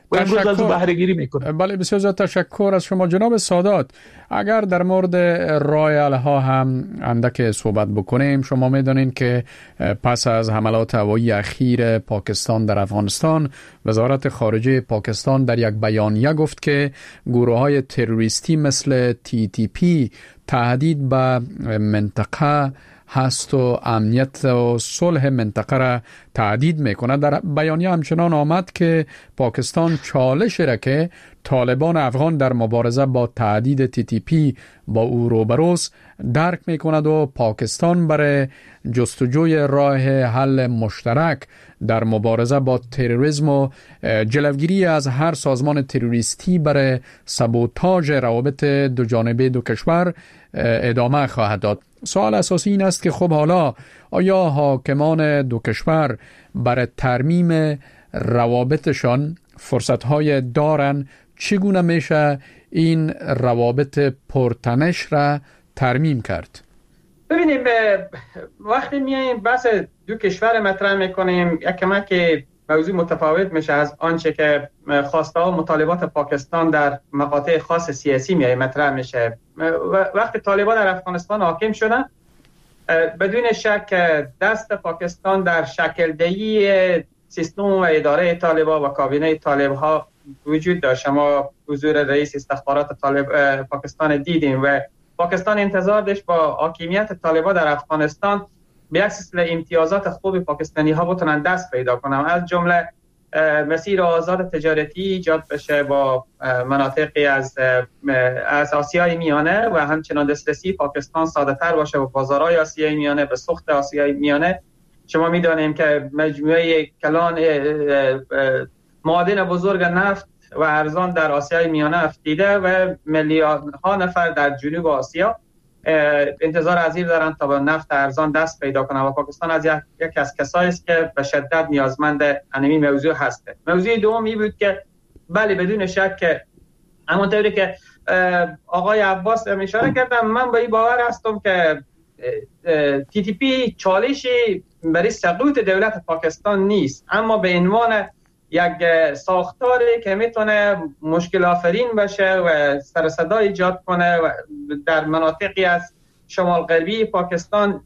Speaker 5: و امروز از بهره گیری میکنه.
Speaker 3: بله، بسیار زیاد تشکر از شما جناب سادات. اگر در مورد رایل ها هم اندک صحبت بکنیم، شما میدونین که پس از حملات هوایی اخیر پاکستان در افغانستان، وزارت خارجه پاکستان در یک بیانیه گفت که گروه های تروریستی مثل TTP تهدید به منطقه هست و امنیت و صلح منطقه را تهدید میکنه. در بیانیه همچنان آمد که پاکستان چالش را که طالبان افغان در مبارزه با تهدید TTP با او روبروست درک میکند و پاکستان برای جستجوی راه حل مشترک در مبارزه با تروریسم و جلوگیری از هر سازمان تروریستی برای سابوتاژ روابط دو جانبه دو کشور ادامه خواهد داد. سوال اساسی این است که خب حالا آیا حاکمان دو کشور برای ترمیم روابطشان فرصت‌های دارن؟ چگونه میشه این روابط پرتنش را ترمیم کرد؟
Speaker 6: ببینیم، وقتی میایم بحث دو کشور مطرح میکنیم، یک کمک موضوع متفاوت میشه از آنچه که خواسته و مطالبات پاکستان در مقاطع خاص سیاسی مطرح میشه. وقتی طالبان در افغانستان حاکم شدن، بدون شک دست پاکستان در شکل دهی سیستم و اداره طالبان و کابینه طالبها وجود داشت. شما حضور رئیس استخبارات پاکستان دیدیم و پاکستان انتظار داشت با حاکمیت طالبان در افغانستان به یک سلسله امتیازات خوب پاکستانی ها بتونن دست پیدا کنن، از جمله مسیر آزاد تجارتی ایجاد بشه با مناطقی از آسیای میانه و همچنان دسترسی پاکستان ساده تر باشه با بازارهای آسیای میانه، به سوخت آسیای میانه. شما میدانیم که مجموعه کلان معادن بزرگ نفت و ارزان در آسیای میانه افتیده و میلیاردها نفر در جنوب آسیا انتظار از این دارن تا به نفت ارزان دست پیدا کنن و پاکستان از یک از کسایی است که به شدت نیازمند همین موضوع هست. موضوع دومی بود که بله بدون شک همونطوری که آقای عباس اشاره کردم، من به این باور هستم که TTP چالشی برای سقوط دولت پاکستان نیست، اما به عنوان یک ساختاری که میتونه مشکل آفرین بشه و سر صدا ایجاد کنه و در مناطقی از شمال غربی پاکستان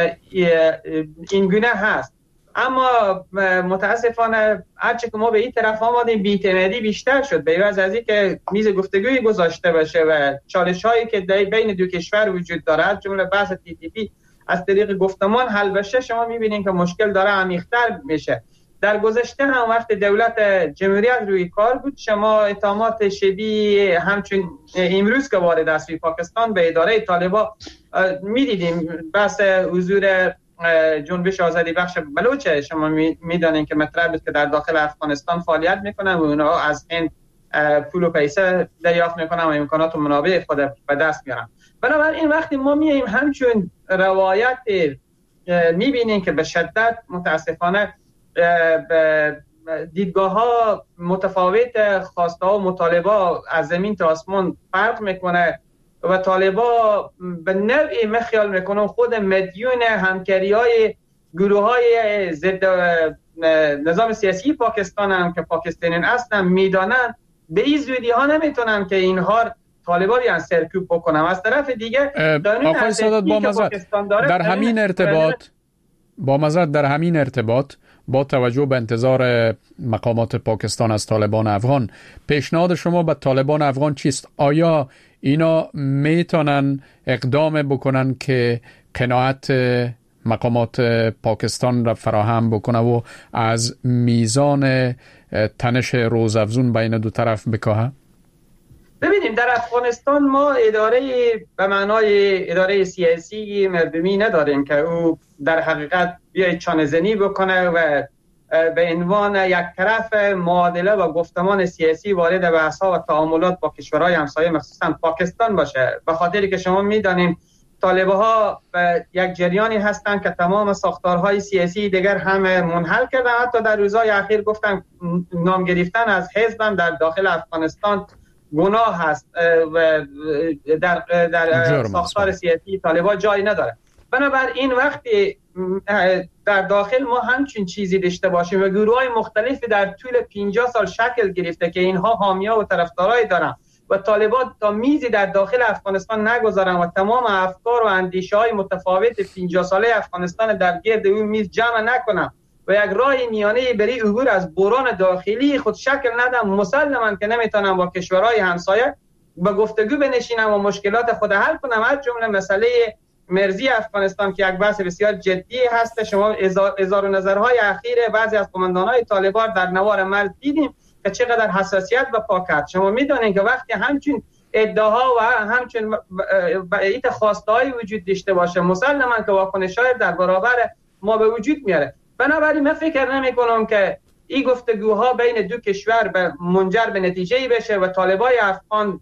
Speaker 6: این گونه هست. اما متاسفانه هرچه که ما به این طرف آمدیم بی‌اعتمادی بیشتر شد، به عوض از این که میز گفتگوی گذاشته بشه و چالش هایی که بین دو کشور وجود داره از جمله بحث TTP از طریق گفتمان حل بشه، شما میبینید که مشکل داره عمیق‌تر میشه. در گذشته هم وقت دولت جمهوریت روی کار بود، شما اتهامات شبیه همچون امروز که وارد است روی پاکستان به اداره طالبان میدیدیم. بحث حضور جنبش آزادی بخش بلوچ شما میدانید که مطرح بود که در داخل افغانستان فعالیت میکنن و اونها از هند پول و پیسه دریافت میکنن و امکانات و منابع خود به دست میارن. بنابراین وقتی ما میایم همچون روایت میبینیم که به شدت متاسفانه دیدگاه ها متفاوت، خواسته ها و مطالبه از زمین تا آسمان فرق میکنه و طالبا به نوعی خیال میکنم خود مدیون همکاری های گروه های ضد نظام سیاسی پاکستان هم که پاکستانیان هستن میدانن به این زودی ها نمیتونن که اینها طالبا بیان سرکوب بکنن. از طرف دیگه
Speaker 3: آقای سادات در همین ارتباط با توجه به انتظار مقامات پاکستان از طالبان افغان، پیشنهاد شما به طالبان افغان چیست؟ آیا اینا میتونن اقدام بکنن که قناعت مقامات پاکستان را فراهم بکنه و از میزان تنش روزافزون بین دو طرف بکاهه؟
Speaker 6: ببینیم در افغانستان ما اداره به معنای اداره سیاسی مردمی نداریم که او در حقیقت بیاید چانه‌زنی بکنه و به عنوان یک طرف معادله و گفتمان سیاسی وارد بحث‌ها و تعاملات با کشورهای همسایه مخصوصا پاکستان باشه. به خاطری که شما می‌دانیم طالب‌ها یک جریانی هستند که تمام ساختارهای سیاسی دیگر هم منحل کردن. حتی در روزهای اخیر گفتن نام گرفتن از حزب در داخل افغانستان گناه هست و در ساختار سیاسی طالبان جایی نداره. بنابراین وقتی در داخل ما همچین چیزی داشته باشیم و گروه‌های مختلفی در طول 50 سال شکل گرفته که اینها حامی‌ها و طرفدارای دارن و طالبان تا میزی در داخل افغانستان نگذارن و تمام افکار و اندیشه‌های متفاوت 50 ساله افغانستان در گرد اون میز جمع نکنن و یک راه میانه برای عبور از بحران داخلی خود شکل ندن، مسلماً که نمیتونن با کشورهای همسایه به گفتگو بنشینن و مشکلات خود حل کنن. از جمله مسئله مرزی افغانستان که یک بحث بسیار جدی هست. شما اظهار نظرهای اخیر بعضی از قماندان‌های طالبان در نوار مرز دیدیم که چقدر حساسیت به پا کرد. شما میدونید که وقتی همچین ادعاها و همچین ایت خواسته‌های وجود داشته باشه مسلماً که واکنش‌های در برابر ما به وجود میاره. بنابراین من فکر نمی‌کنم که این گفتگوها بین دو کشور منجر به نتیجه‌ای بشه و طالبای افغان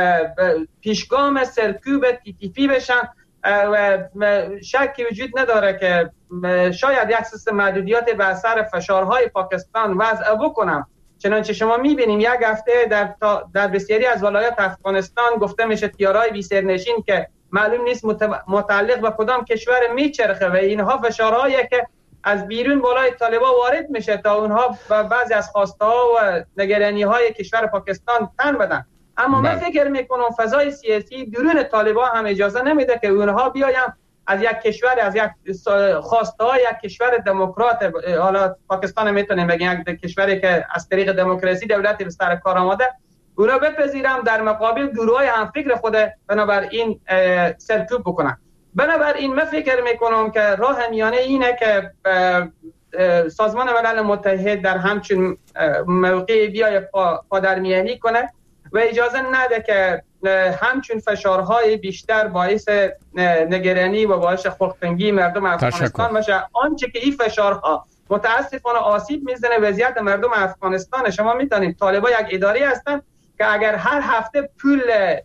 Speaker 6: پیشگام سرکوب TTP بشن و شکی وجود نداره که شاید یک سیستم محدودیت به اثر فشارهای پاکستان وضع بکنم. چنانچه شما می‌بینیم یک هفته در بسیاری از ولایات افغانستان گفته میشه تیارهای بی سرنشین که معلوم نیست متعلق به کدام کشور میچرخه و اینها فشارهایی که از بیرون بالای طالبان وارد میشه تا اونها بعضی از خواسته‌ها و نگرانی‌های کشور پاکستان تن بدن. اما من فکر میکنم فضای سیاسی درون طالبان هم اجازه نمیده که اونها بیاین از یک کشور، از یک خواسته‌های یک کشور دموکرات، حالا پاکستان میتونیم بگیم یک کشوری که از طریق دموکراسی دولتی به سر کار آمده، اونا بپذیرم در مقابل گروه‌های همفکر خود بنابراین سرکوب بکنن. بنابراین من فکر میکنم که راه میانه اینه که سازمان ملل متحد در همچین موقعی بیای پادرمیانی کنه و اجازه نده که همچون فشارهای بیشتر باعث نگرانی و باعث خلق‌تنگی مردم افغانستان بشه. آنچه که این فشارها متاسفانه آسیب میزنه وضعیت مردم افغانستان. شما میدونید طالبان یک اداره هستن که اگر هر هفته پول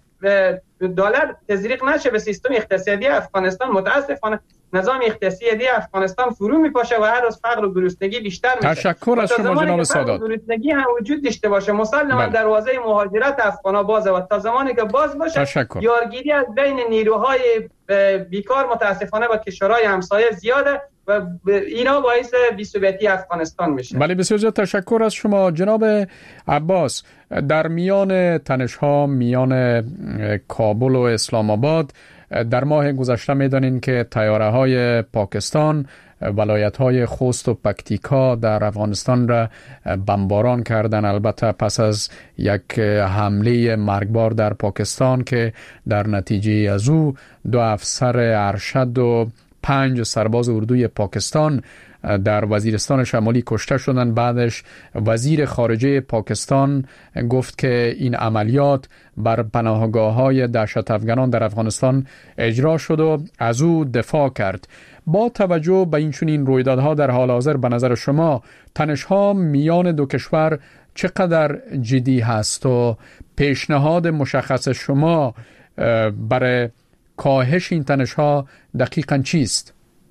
Speaker 6: دلار تزریق نشه به سیستم اقتصادی افغانستان، متاسفانه نظام اقتصادی افغانستان فرو میپاشه و هر روز فقر و گرسنگی بیشتر میشه.
Speaker 3: تشکر از شما جناب سادات.
Speaker 6: گرسنگی هم وجود داشته باشه مسلماً دروازه مهاجرت افغانا بازه و تا زمانی که باز باشه یارگیری از بین نیروهای بیکار متاسفانه با کشورهای همسایه زیاده و اینا باعث بی‌ثباتی افغانستان میشه.
Speaker 3: بله بسیار زیاد تشکر از شما جناب عباس. در میان تنش‌ها میان کابل و اسلام آباد در ماه گذشته میدانین که طیاره‌های پاکستان ولایت‌های خوست و پکتیکا در افغانستان را بمباران کردن، البته پس از یک حمله مرگبار در پاکستان که در نتیجه از او 2 افسر ارشد و 5 سرباز اردوی پاکستان در وزیرستان شمالی کشته شدند. بعدش وزیر خارجه پاکستان گفت که این عملیات بر پناهگاه‌های دهشت افغانان در افغانستان اجرا شد و از او دفاع کرد. با توجه به این چنین رویدادها در حال حاضر به نظر شما تنش‌ها میان دو کشور چقدر جدی هست و پیشنهاد مشخص شما برای کاهش این تنش‌ها دقیقاً چیست؟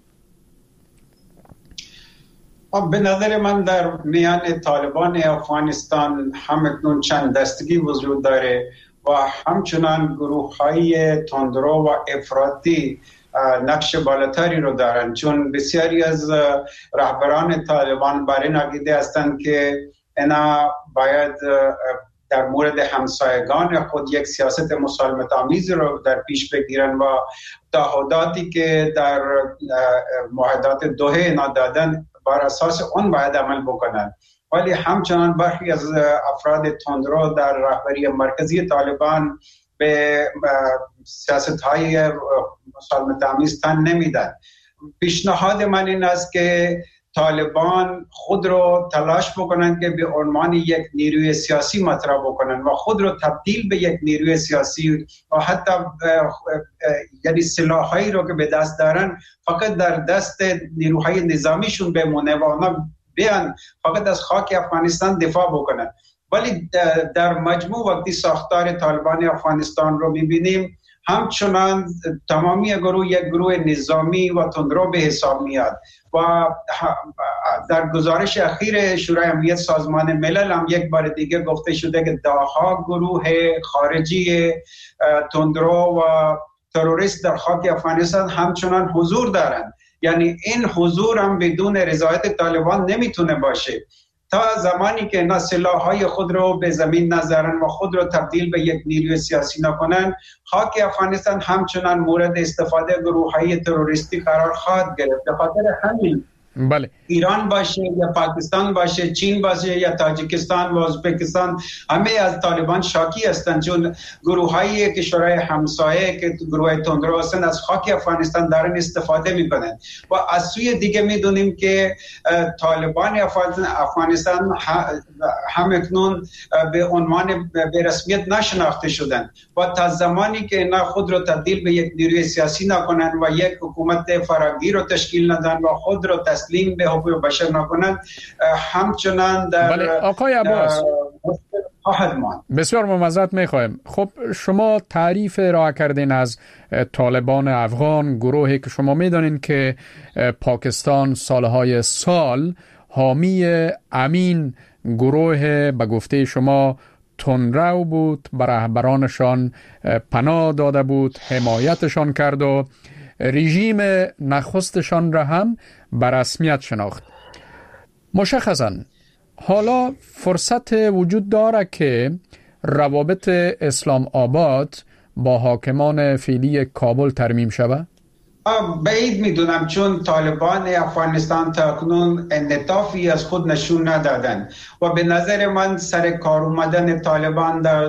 Speaker 4: به نظر من در میان طالبان افغانستان همکنون چند دستگی وجود داره و همچنان گروه‌های تندرو و افراطی نقش بالاتری رو دارن، چون بسیاری از رهبران طالبان بر این عقیده هستند که اینا باید در مورد همسایگان خود یک سیاست مسالمت آمیز رو در پیش بگیرن و تعهداتی که در معاهدات دوحه اینا دادن بر اساس اون باید عمل بکنن. ولی همچنان برخی از افراد تندرو در رهبری مرکزی طالبان به سیاست‌های مسالمت آمیز تن نمیدن. پیشنهاد من این است که طالبان خود رو تلاش بکنن که به عنوان یک نیروی سیاسی مطرح بکنن و خود رو تبدیل به یک نیروی سیاسی و حتی یعنی سلاحایی رو که به دست دارن فقط در دست نیروهای نظامیشون بمونه و اونا بیان فقط از خاک افغانستان دفاع بکنن. ولی در مجموع وقتی ساختار طالبان افغانستان رو میبینیم همچنان تمامی گروه یک گروه نظامی و تندرو به حساب میاد و در گزارش اخیر شورای امنیت سازمان ملل هم یک بار دیگه گفته شده که ده‌ها گروه خارجی تندرو و تروریست در خاک افغانستان همچنان حضور دارند. یعنی این حضور هم بدون رضایت طالبان نمیتونه باشه. تا زمانی که اینا سلاح‌های خود رو به زمین نذارن و خود رو تبدیل به یک نیروی سیاسی نکنن، خاک افغانستان همچنان مورد استفاده گروه‌های تروریستی قرار خواهد گرفت. به خاطر همین
Speaker 3: بله.
Speaker 4: ایران باشه یا پاکستان باشه، چین باشه یا تاجیکستان و ازبکستان، همه از طالبان شاکی هستند، چون گروه‌های کشورهای همسایه که گروه تندرو هستند از خاک افغانستان دارن استفاده میکنن. و از سوی دیگه میدونیم که طالبان افغانستان همکنون به عنوان به رسمیت نشناخته شدن و تا زمانی که اینا خود رو تبدیل به یک نیروی سیاسی نکنن و یک حکومت فراگیر رو تشکیل ندن و خود رو تسلیم به حقوق بشر نکنند، همچنان در
Speaker 3: آقای عباس بسیار معذرت میخوایم. خب شما تعریف ارائه کردین از طالبان افغان، گروهی که شما میدانین که پاکستان سالهای سال حامی امین گروه به گفته شما تندرو بود، به رهبرانشان پناه داده بود، حمایتشان کرد و رژیم نخستشان را هم به رسمیت شناخت. مشخصاً حالا فرصت وجود داره که روابط اسلام آباد با حاکمان فعلی کابل ترمیم شود؟
Speaker 4: بعید میدونم، چون طالبان افغانستان تاکنون انعطافی از خود نشون ندادن و به نظر من سر کار اومدن طالبان در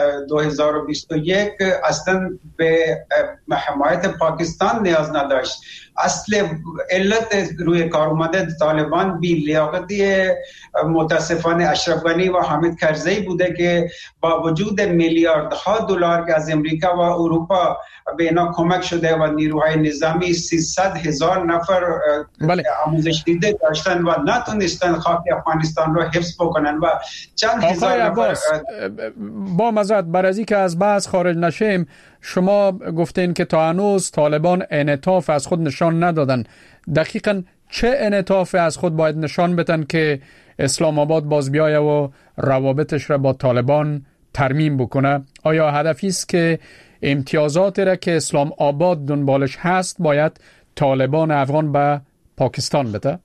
Speaker 4: 2021 اصلا به حمایت پاکستان نیاز نداشت. اصل علت روی کار اومدن طالبان بی لیاقتی متاسفانه اشرف غنی و حامد کرزی بوده که با وجود میلیاردها دلار که از امریکا و اروپا به اینا کمک شده و نیروهای نظامی 300,000 نفر آموزش دیده داشتن و نتونستن خاک افغانستان رو حفظ بکنن و چند هزار نفر.
Speaker 3: با معذرت بر از اینکه از بحث خارج نشیم، شما گفتین که تا هنوز طالبان انعطاف از خود نشان ندادن. دقیقاً چه انعطاف از خود باید نشان بدن که اسلام آباد باز بیایه و روابطش را با طالبان ترمیم بکنه؟ آیا هدفی است که امتیازاتی را که اسلام آباد دنبالش هست باید طالبان افغان به پاکستان بده؟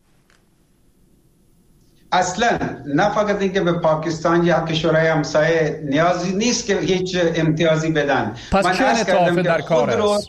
Speaker 4: اصلا نه فقط اینکه به پاکستان یا کشورهای همسایه نیازی نیست که هیچ امتیازی بدن.
Speaker 3: پس چه انعطاف در کار است؟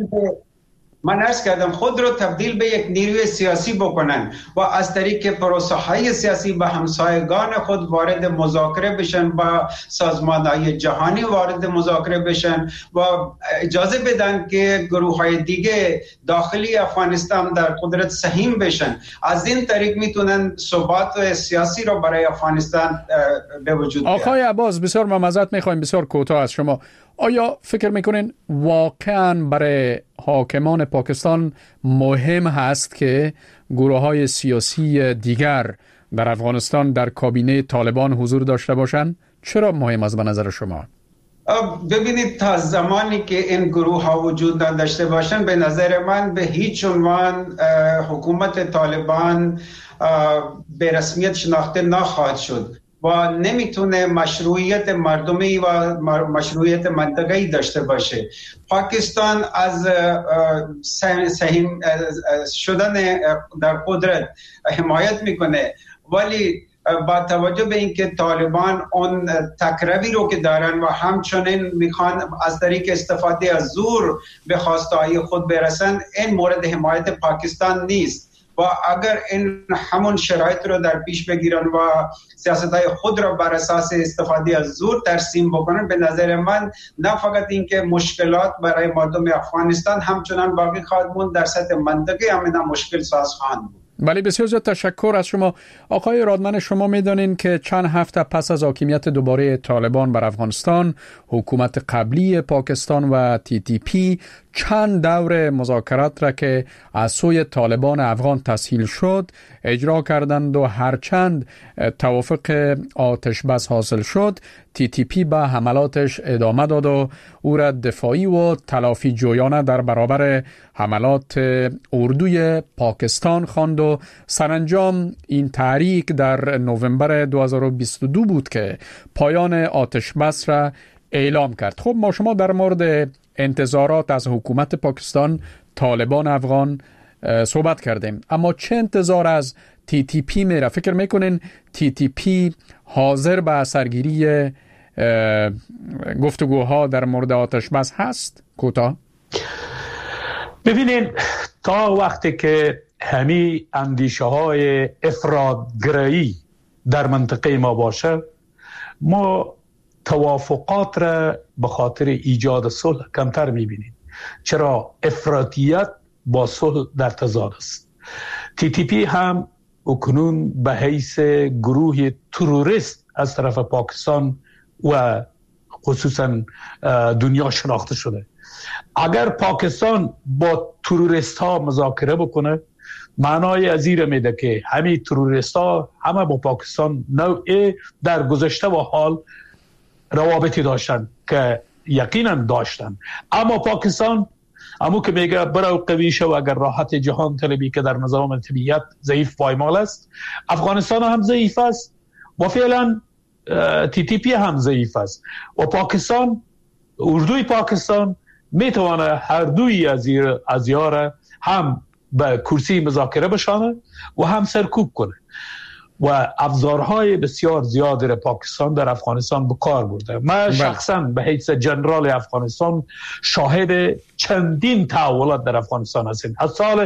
Speaker 4: من عرض کردم خود رو تبدیل به یک نیروی سیاسی بکنن و از طریق پروسه های سیاسی با همسایگان خود وارد مذاکره بشن، با سازمان‌های جهانی وارد مذاکره بشن و اجازه بدن که گروه های دیگه داخلی افغانستان در قدرت سهیم بشن. از این طریق میتونن ثبات سیاسی رو برای افغانستان به وجود بیارن.
Speaker 3: آقای عباس بسیار معذرت میخوایم، بسیار کوتاه از شما. آیا فکر میکنین واقعاً برای حاکمان پاکستان مهم هست که گروه‌های سیاسی دیگر در افغانستان در کابینه طالبان حضور داشته باشند؟ چرا مهم است به نظر شما؟
Speaker 4: ببینید تا زمانی که این گروه ها وجود نداشته باشند، به نظر من به هیچ عنوان حکومت طالبان به رسمیت شناخته نخواهد شد و نمیتونه مشروعیت مردمی و مشروعیت منطقه‌ای داشته باشه. پاکستان از سهیم شدن در قدرت حمایت میکنه، ولی با توجه به اینکه طالبان اون تکروی رو که دارن و همچنین میخوان از طریق استفاده از زور به خواستهای خود برسن، این مورد حمایت پاکستان نیست. و اگر این همون شرایط رو در پیش بگیرن و سیاست‌های خود را بر اساس استفاده از زور ترسیم بکنن، به نظر من نه فقط این که مشکلات برای مردم افغانستان همچنان باقی خواهد موند، در سطح منطقه هم مشکل ساز خواهند بود.
Speaker 3: بله بسیار زیاد تشکر از شما. آقای رادمن، شما میدانین که چند هفته پس از حاکمیت دوباره طالبان بر افغانستان، حکومت قبلی پاکستان و TTP چند دور مذاکرات را که از سوی طالبان افغان تسهیل شد اجرا کردند و هرچند توافق آتش بس حاصل شد، TTP به حملاتش ادامه داد و او را دفاعی و تلافی جویانه در برابر حملات اردوی پاکستان خواند و سرانجام این تحریک در نوامبر 2022 بود که پایان آتش بس را اعلام کرد. خب ما شما در مورد انتظارات از حکومت پاکستان، طالبان افغان صحبت کردیم. اما چه انتظار از TTP میره؟ فکر میکنین TTP حاضر به سرگیری گفتگوها در مورد آتش بس هست؟ کوتاه
Speaker 5: ببینین، تا وقتی که همین اندیشه های افراط‌گرایی در منطقه ما باشه، ما توافقات را به خاطر ایجاد صلح کمتر میبینیم. چرا؟ افراطیت با صلح در تضاد است. TTP هم اکنون به حیث گروه تروریست از طرف پاکستان و خصوصا دنیا شناخته شده. اگر پاکستان با تروریست ها مذاکره بکنه، معنای از این میده که همین تروریست ها همه با پاکستان نوعی در گذشته و حال روابطی داشتن که یقینا داشتن، اما پاکستان همون که میگه برو قوی شو اگر راحت جهان طلبی که در نظام طبیعت ضعیف پایمال است. افغانستان هم ضعیف است و فعلا TTP هم ضعیف است و پاکستان، اردوی پاکستان میتونه هر دوی از یاره هم به کرسی مذاکره بشانه و هم سرکوب کنه و ابزارهای بسیار زیادی را پاکستان در افغانستان به کار برده. من شخصا به حیث جنرال افغانستان شاهد چندین تحولات در افغانستان هستیم. از سال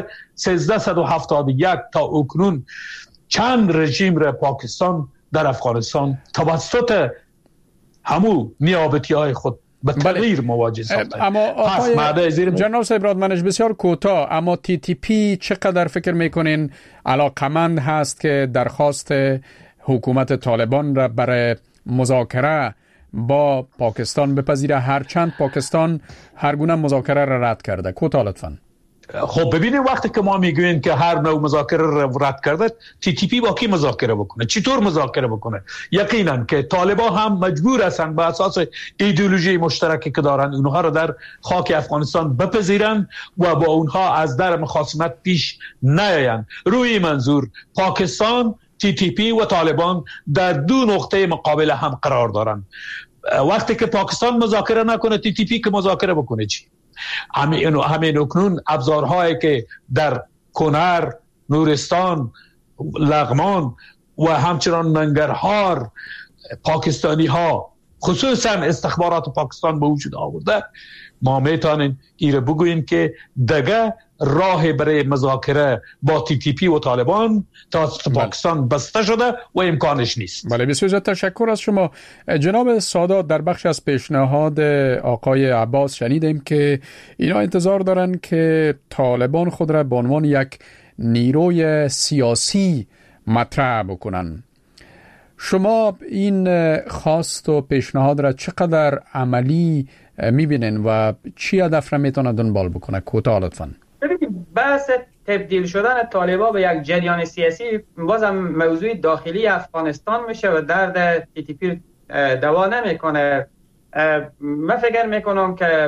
Speaker 5: 1371 تا اکنون چند رژیم را پاکستان در افغانستان توسط همو نیابتی های خود به تغییر مواجه ساخته.
Speaker 3: اما آقای جناب صاحب رادمنش بسیار کوتاه، اما TTP چقدر فکر میکنین علاقمند هست که درخواست حکومت طالبان را برای مذاکره با پاکستان بپذیره، هرچند پاکستان هر گونه مذاکره را رد کرده؟ کوتاه لطفاً.
Speaker 5: خب ببینید، وقتی که ما میگوییم که هر نوع مذاکره را رد کرده، TTP با کی مذاکره بکنه؟ چطور مذاکره بکنه؟ یقینا که طالبان هم مجبور هستند به اساس ایدئولوژی مشترکی که دارن اونها را در خاک افغانستان بپذیرند و با اونها از در مخاصمت پیش نیایند. روی منظور پاکستان، TTP و طالبان در دو نقطه مقابل هم قرار دارند. وقتی که پاکستان مذاکره نکنه، TTP که مذاکره بکنه چی؟ همین اکنون ابزارهایی که در کنر، نورستان، لغمان و همچنان ننگرهار پاکستانی ها، خصوصا استخبارات پاکستان به وجود آورده، ما میتونیم ایره بگوییم که دیگه راه برای مذاکره با TTP و طالبان تا پاکستان بسته شده و امکانش نیست.
Speaker 3: بله، بسیار تشکر از شما جناب سادات. در بخش از پیشنهاد آقای عباس شنیدیم که اینا انتظار دارن که طالبان خود را به عنوان یک نیروی سیاسی مطرح بکنن. شما این خواست و پیشنهاد را چقدر عملی میبینین و چی هدف را میتونه دنبال بکنه؟ کوتاه لطفاً.
Speaker 6: ببینید، بحث تبدیل شدن طالبان به یک جریان سیاسی بازم موضوع داخلی افغانستان میشه و درد TTP دوا نمیکنه. من فکر میکنم که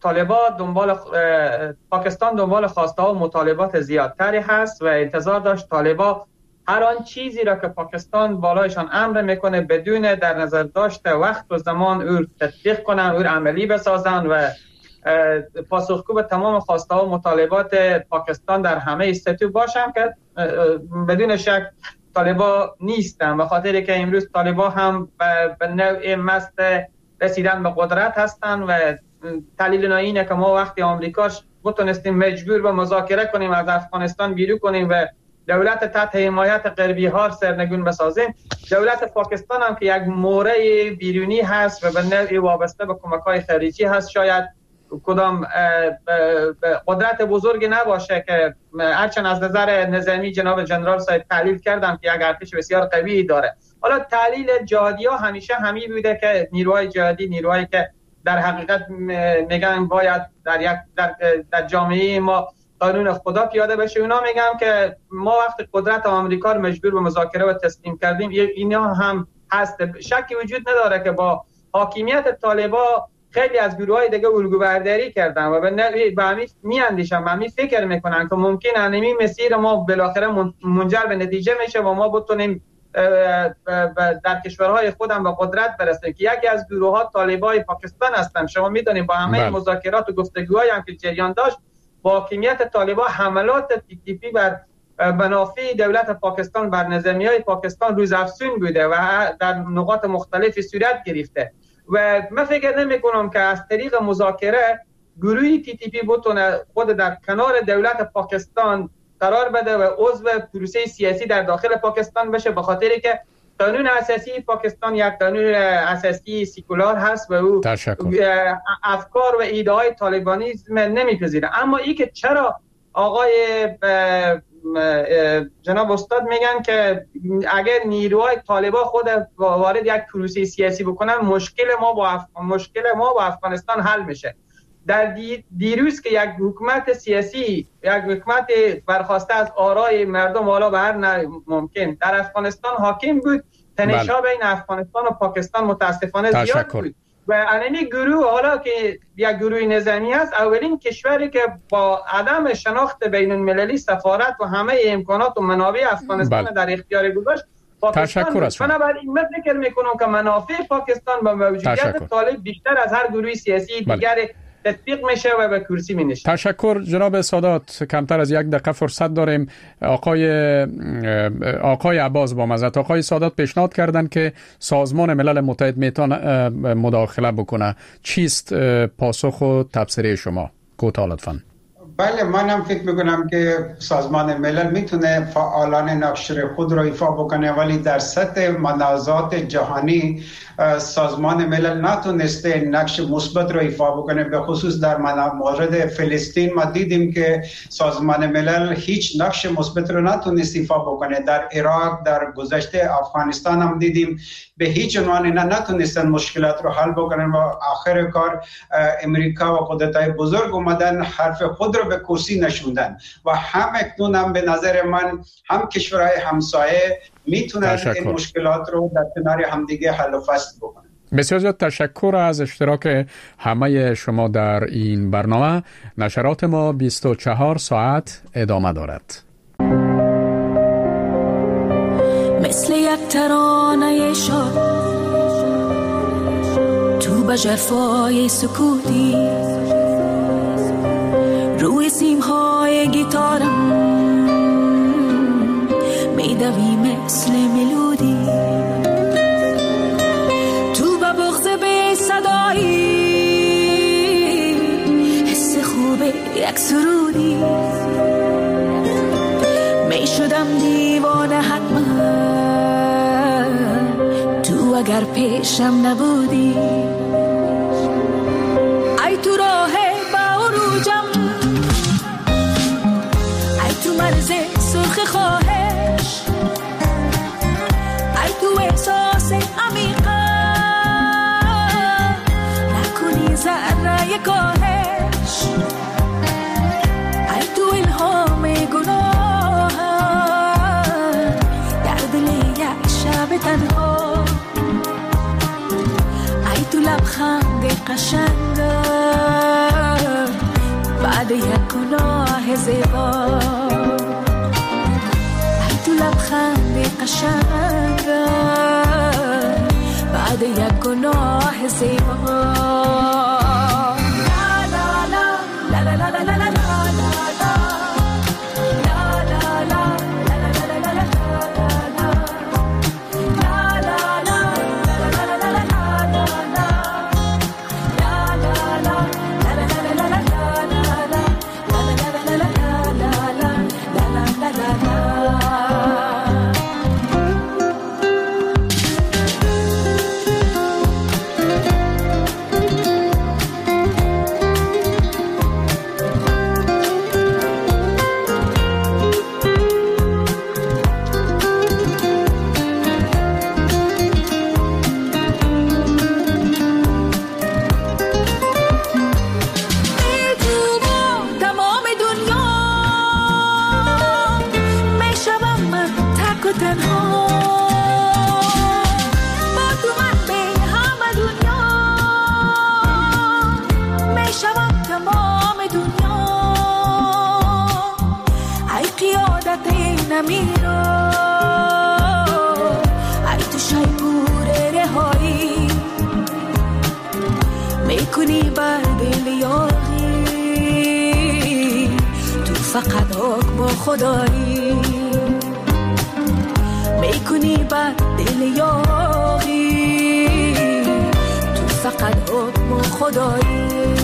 Speaker 6: پاکستان دنبال خواسته ها و مطالبات زیادتری هست و انتظار داشت طالبان هر آن چیزی را که پاکستان بالایشان امر میکنه بدون در نظر داشته وقت و زمان او تطبیق کنن، او عملی بسازن و پاسخگو به تمام خواسته ها و مطالبات پاکستان در همه سطوح باشن که بدون شک طالبان نیستن، به خاطر که امروز طالبان هم به نوع مست رسیدن به قدرت هستن و دلیل اینه که ما وقتی آمریکاش بتونستیم مجبور به مذاکره کنیم از افغانستان بیرون کنیم و دولت تحت حمایت غربی ها سرنگون بسازیم، دولت پاکستان هم که یک موره بیرونی هست و به نوعی وابسته به کمک‌های خارجی هست، شاید کدام قدرت بزرگی نباشه که هرچند از نظر نظامی جناب جنرال صاحب تحلیل کردم که یک ارتش بسیار قوی داره. حالا تحلیل جهادی ها همیشه همی بوده که نیروهای جهادی نیروهایی که در حقیقت میگن باید در جامعه ما قانون خدا پیاده بشه. اونا میگم که ما وقت قدرت آمریکا رو مجبور به مذاکره و تسلیم کردیم، اینا هم هست. شکی وجود نداره که با حاکمیت طالبان خیلی از گروه‌های دیگه الگوبرداری کردن و به همین میاندیشن، به همین فکر میکنن که ممکنه همین مسیر ما بالاخره منجر به نتیجه میشه و ما بتونیم در کشورهای خودم به قدرت برسیم که یکی از گروه‌ها طالبان پاکستان هستن. شما میدونید با همه مذاکرات و گفتگوهایی هم که جریان داشت، با حاکمیت طالبان حملات TTP بر منافع دولت پاکستان بر نظامیای پاکستان روزافزون بوده و در نقاط مختلفی صورت گرفته و من فکر نمی کنم که از طریق مذاکره گروه TTP بتونه خود در کنار دولت پاکستان قرار بده و عضو پروسه سیاسی در داخل پاکستان بشه، به خاطری که قانون اساسی پاکستان یک قانون اساسی سیکولار هست و او افکار و ایده های طالبانیسم نمیپذیره. اما این که چرا آقای جناب استاد میگن که اگر نیروهای طالبان خود وارد یک پروسه سیاسی بکنن مشکل ما با افغانستان حل میشه. در دیروز که یک حکومت سیاسی، یک حکومت برخواسته از آرای مردم والا به هر ممکن در افغانستان حاکم بود، تنش‌ها بین افغانستان و پاکستان متاسفانه زیاد بود و علمی گروه حالا که یک گروه نظامی است، اولین کشوری که با عدم شناخت بین المللی سفارت و همه امکانات و منابع افغانستان در اختیار گذاشت
Speaker 3: تشکر از شما.
Speaker 6: بنابراین من فکر میکنم که منافع پاکستان با موجودیت طالب بیشتر از هر گروه سیاسی دیگر تطبیق میشه و به کرسی می نشید.
Speaker 3: تشکر جناب سادات. کمتر از 1 دقیقه فرصت داریم. آقای عباس با مزد آقای سادات پیشنهاد کردن که سازمان ملل متحد میتونه مداخله بکنه. چیست پاسخ و تبصره شما؟ کوتاه لطفاً.
Speaker 4: بله، منم فکر میکنم که سازمان ملل میتونه فعالانه نقش خود را ایفا بکنه، ولی در سطح منازعات جهانی سازمان ملل نتونسته نقش مثبت را ایفا بکنه. به خصوص در مورد فلسطین ما دیدیم که سازمان ملل هیچ نقش مثبت را نتونست ایفا بکنه. در عراق، در گذشته افغانستان هم دیدیم به هیچ عنوان نتونستن مشکلات رو حل بکنن و آخر کار امریکا و قدرت‌های بزرگ اومدن حرف خود رو به کرسی نشوندن و هم اکنون هم به نظر من هم کشورهای همسایه میتونن این مشکلات رو در کنار همدیگه حل و فصل بکنن.
Speaker 3: بسیار زیاد تشکر از اشتراک همه شما در این برنامه. نشرات ما 24 ساعت ادامه دارد.
Speaker 9: مثل یک ترانه شاد تو به جفای سکوتی روی سیمهای گیتارم میدوی مثل ملودی تو به بغض به صدایی حس خوب یک سرودی میشدم دیوانه حتما تو اگر پیشم نبودی. ای تو راه با عروجم، ای تو مرز سرخ خواهش، ای تو احساس عمیقم نکنی ذره کاهش، ای تو الهام گناه در دل یک شب تنها، ای تو لبخند قشنگ بعد یک گناه زیبا، ای تو لبخند قشنگ بعد یک گناه زیبا. میکنی بر دل یاری فقط حکم خدایی میکنی بر دل یاغی تو فقط حکم خدایی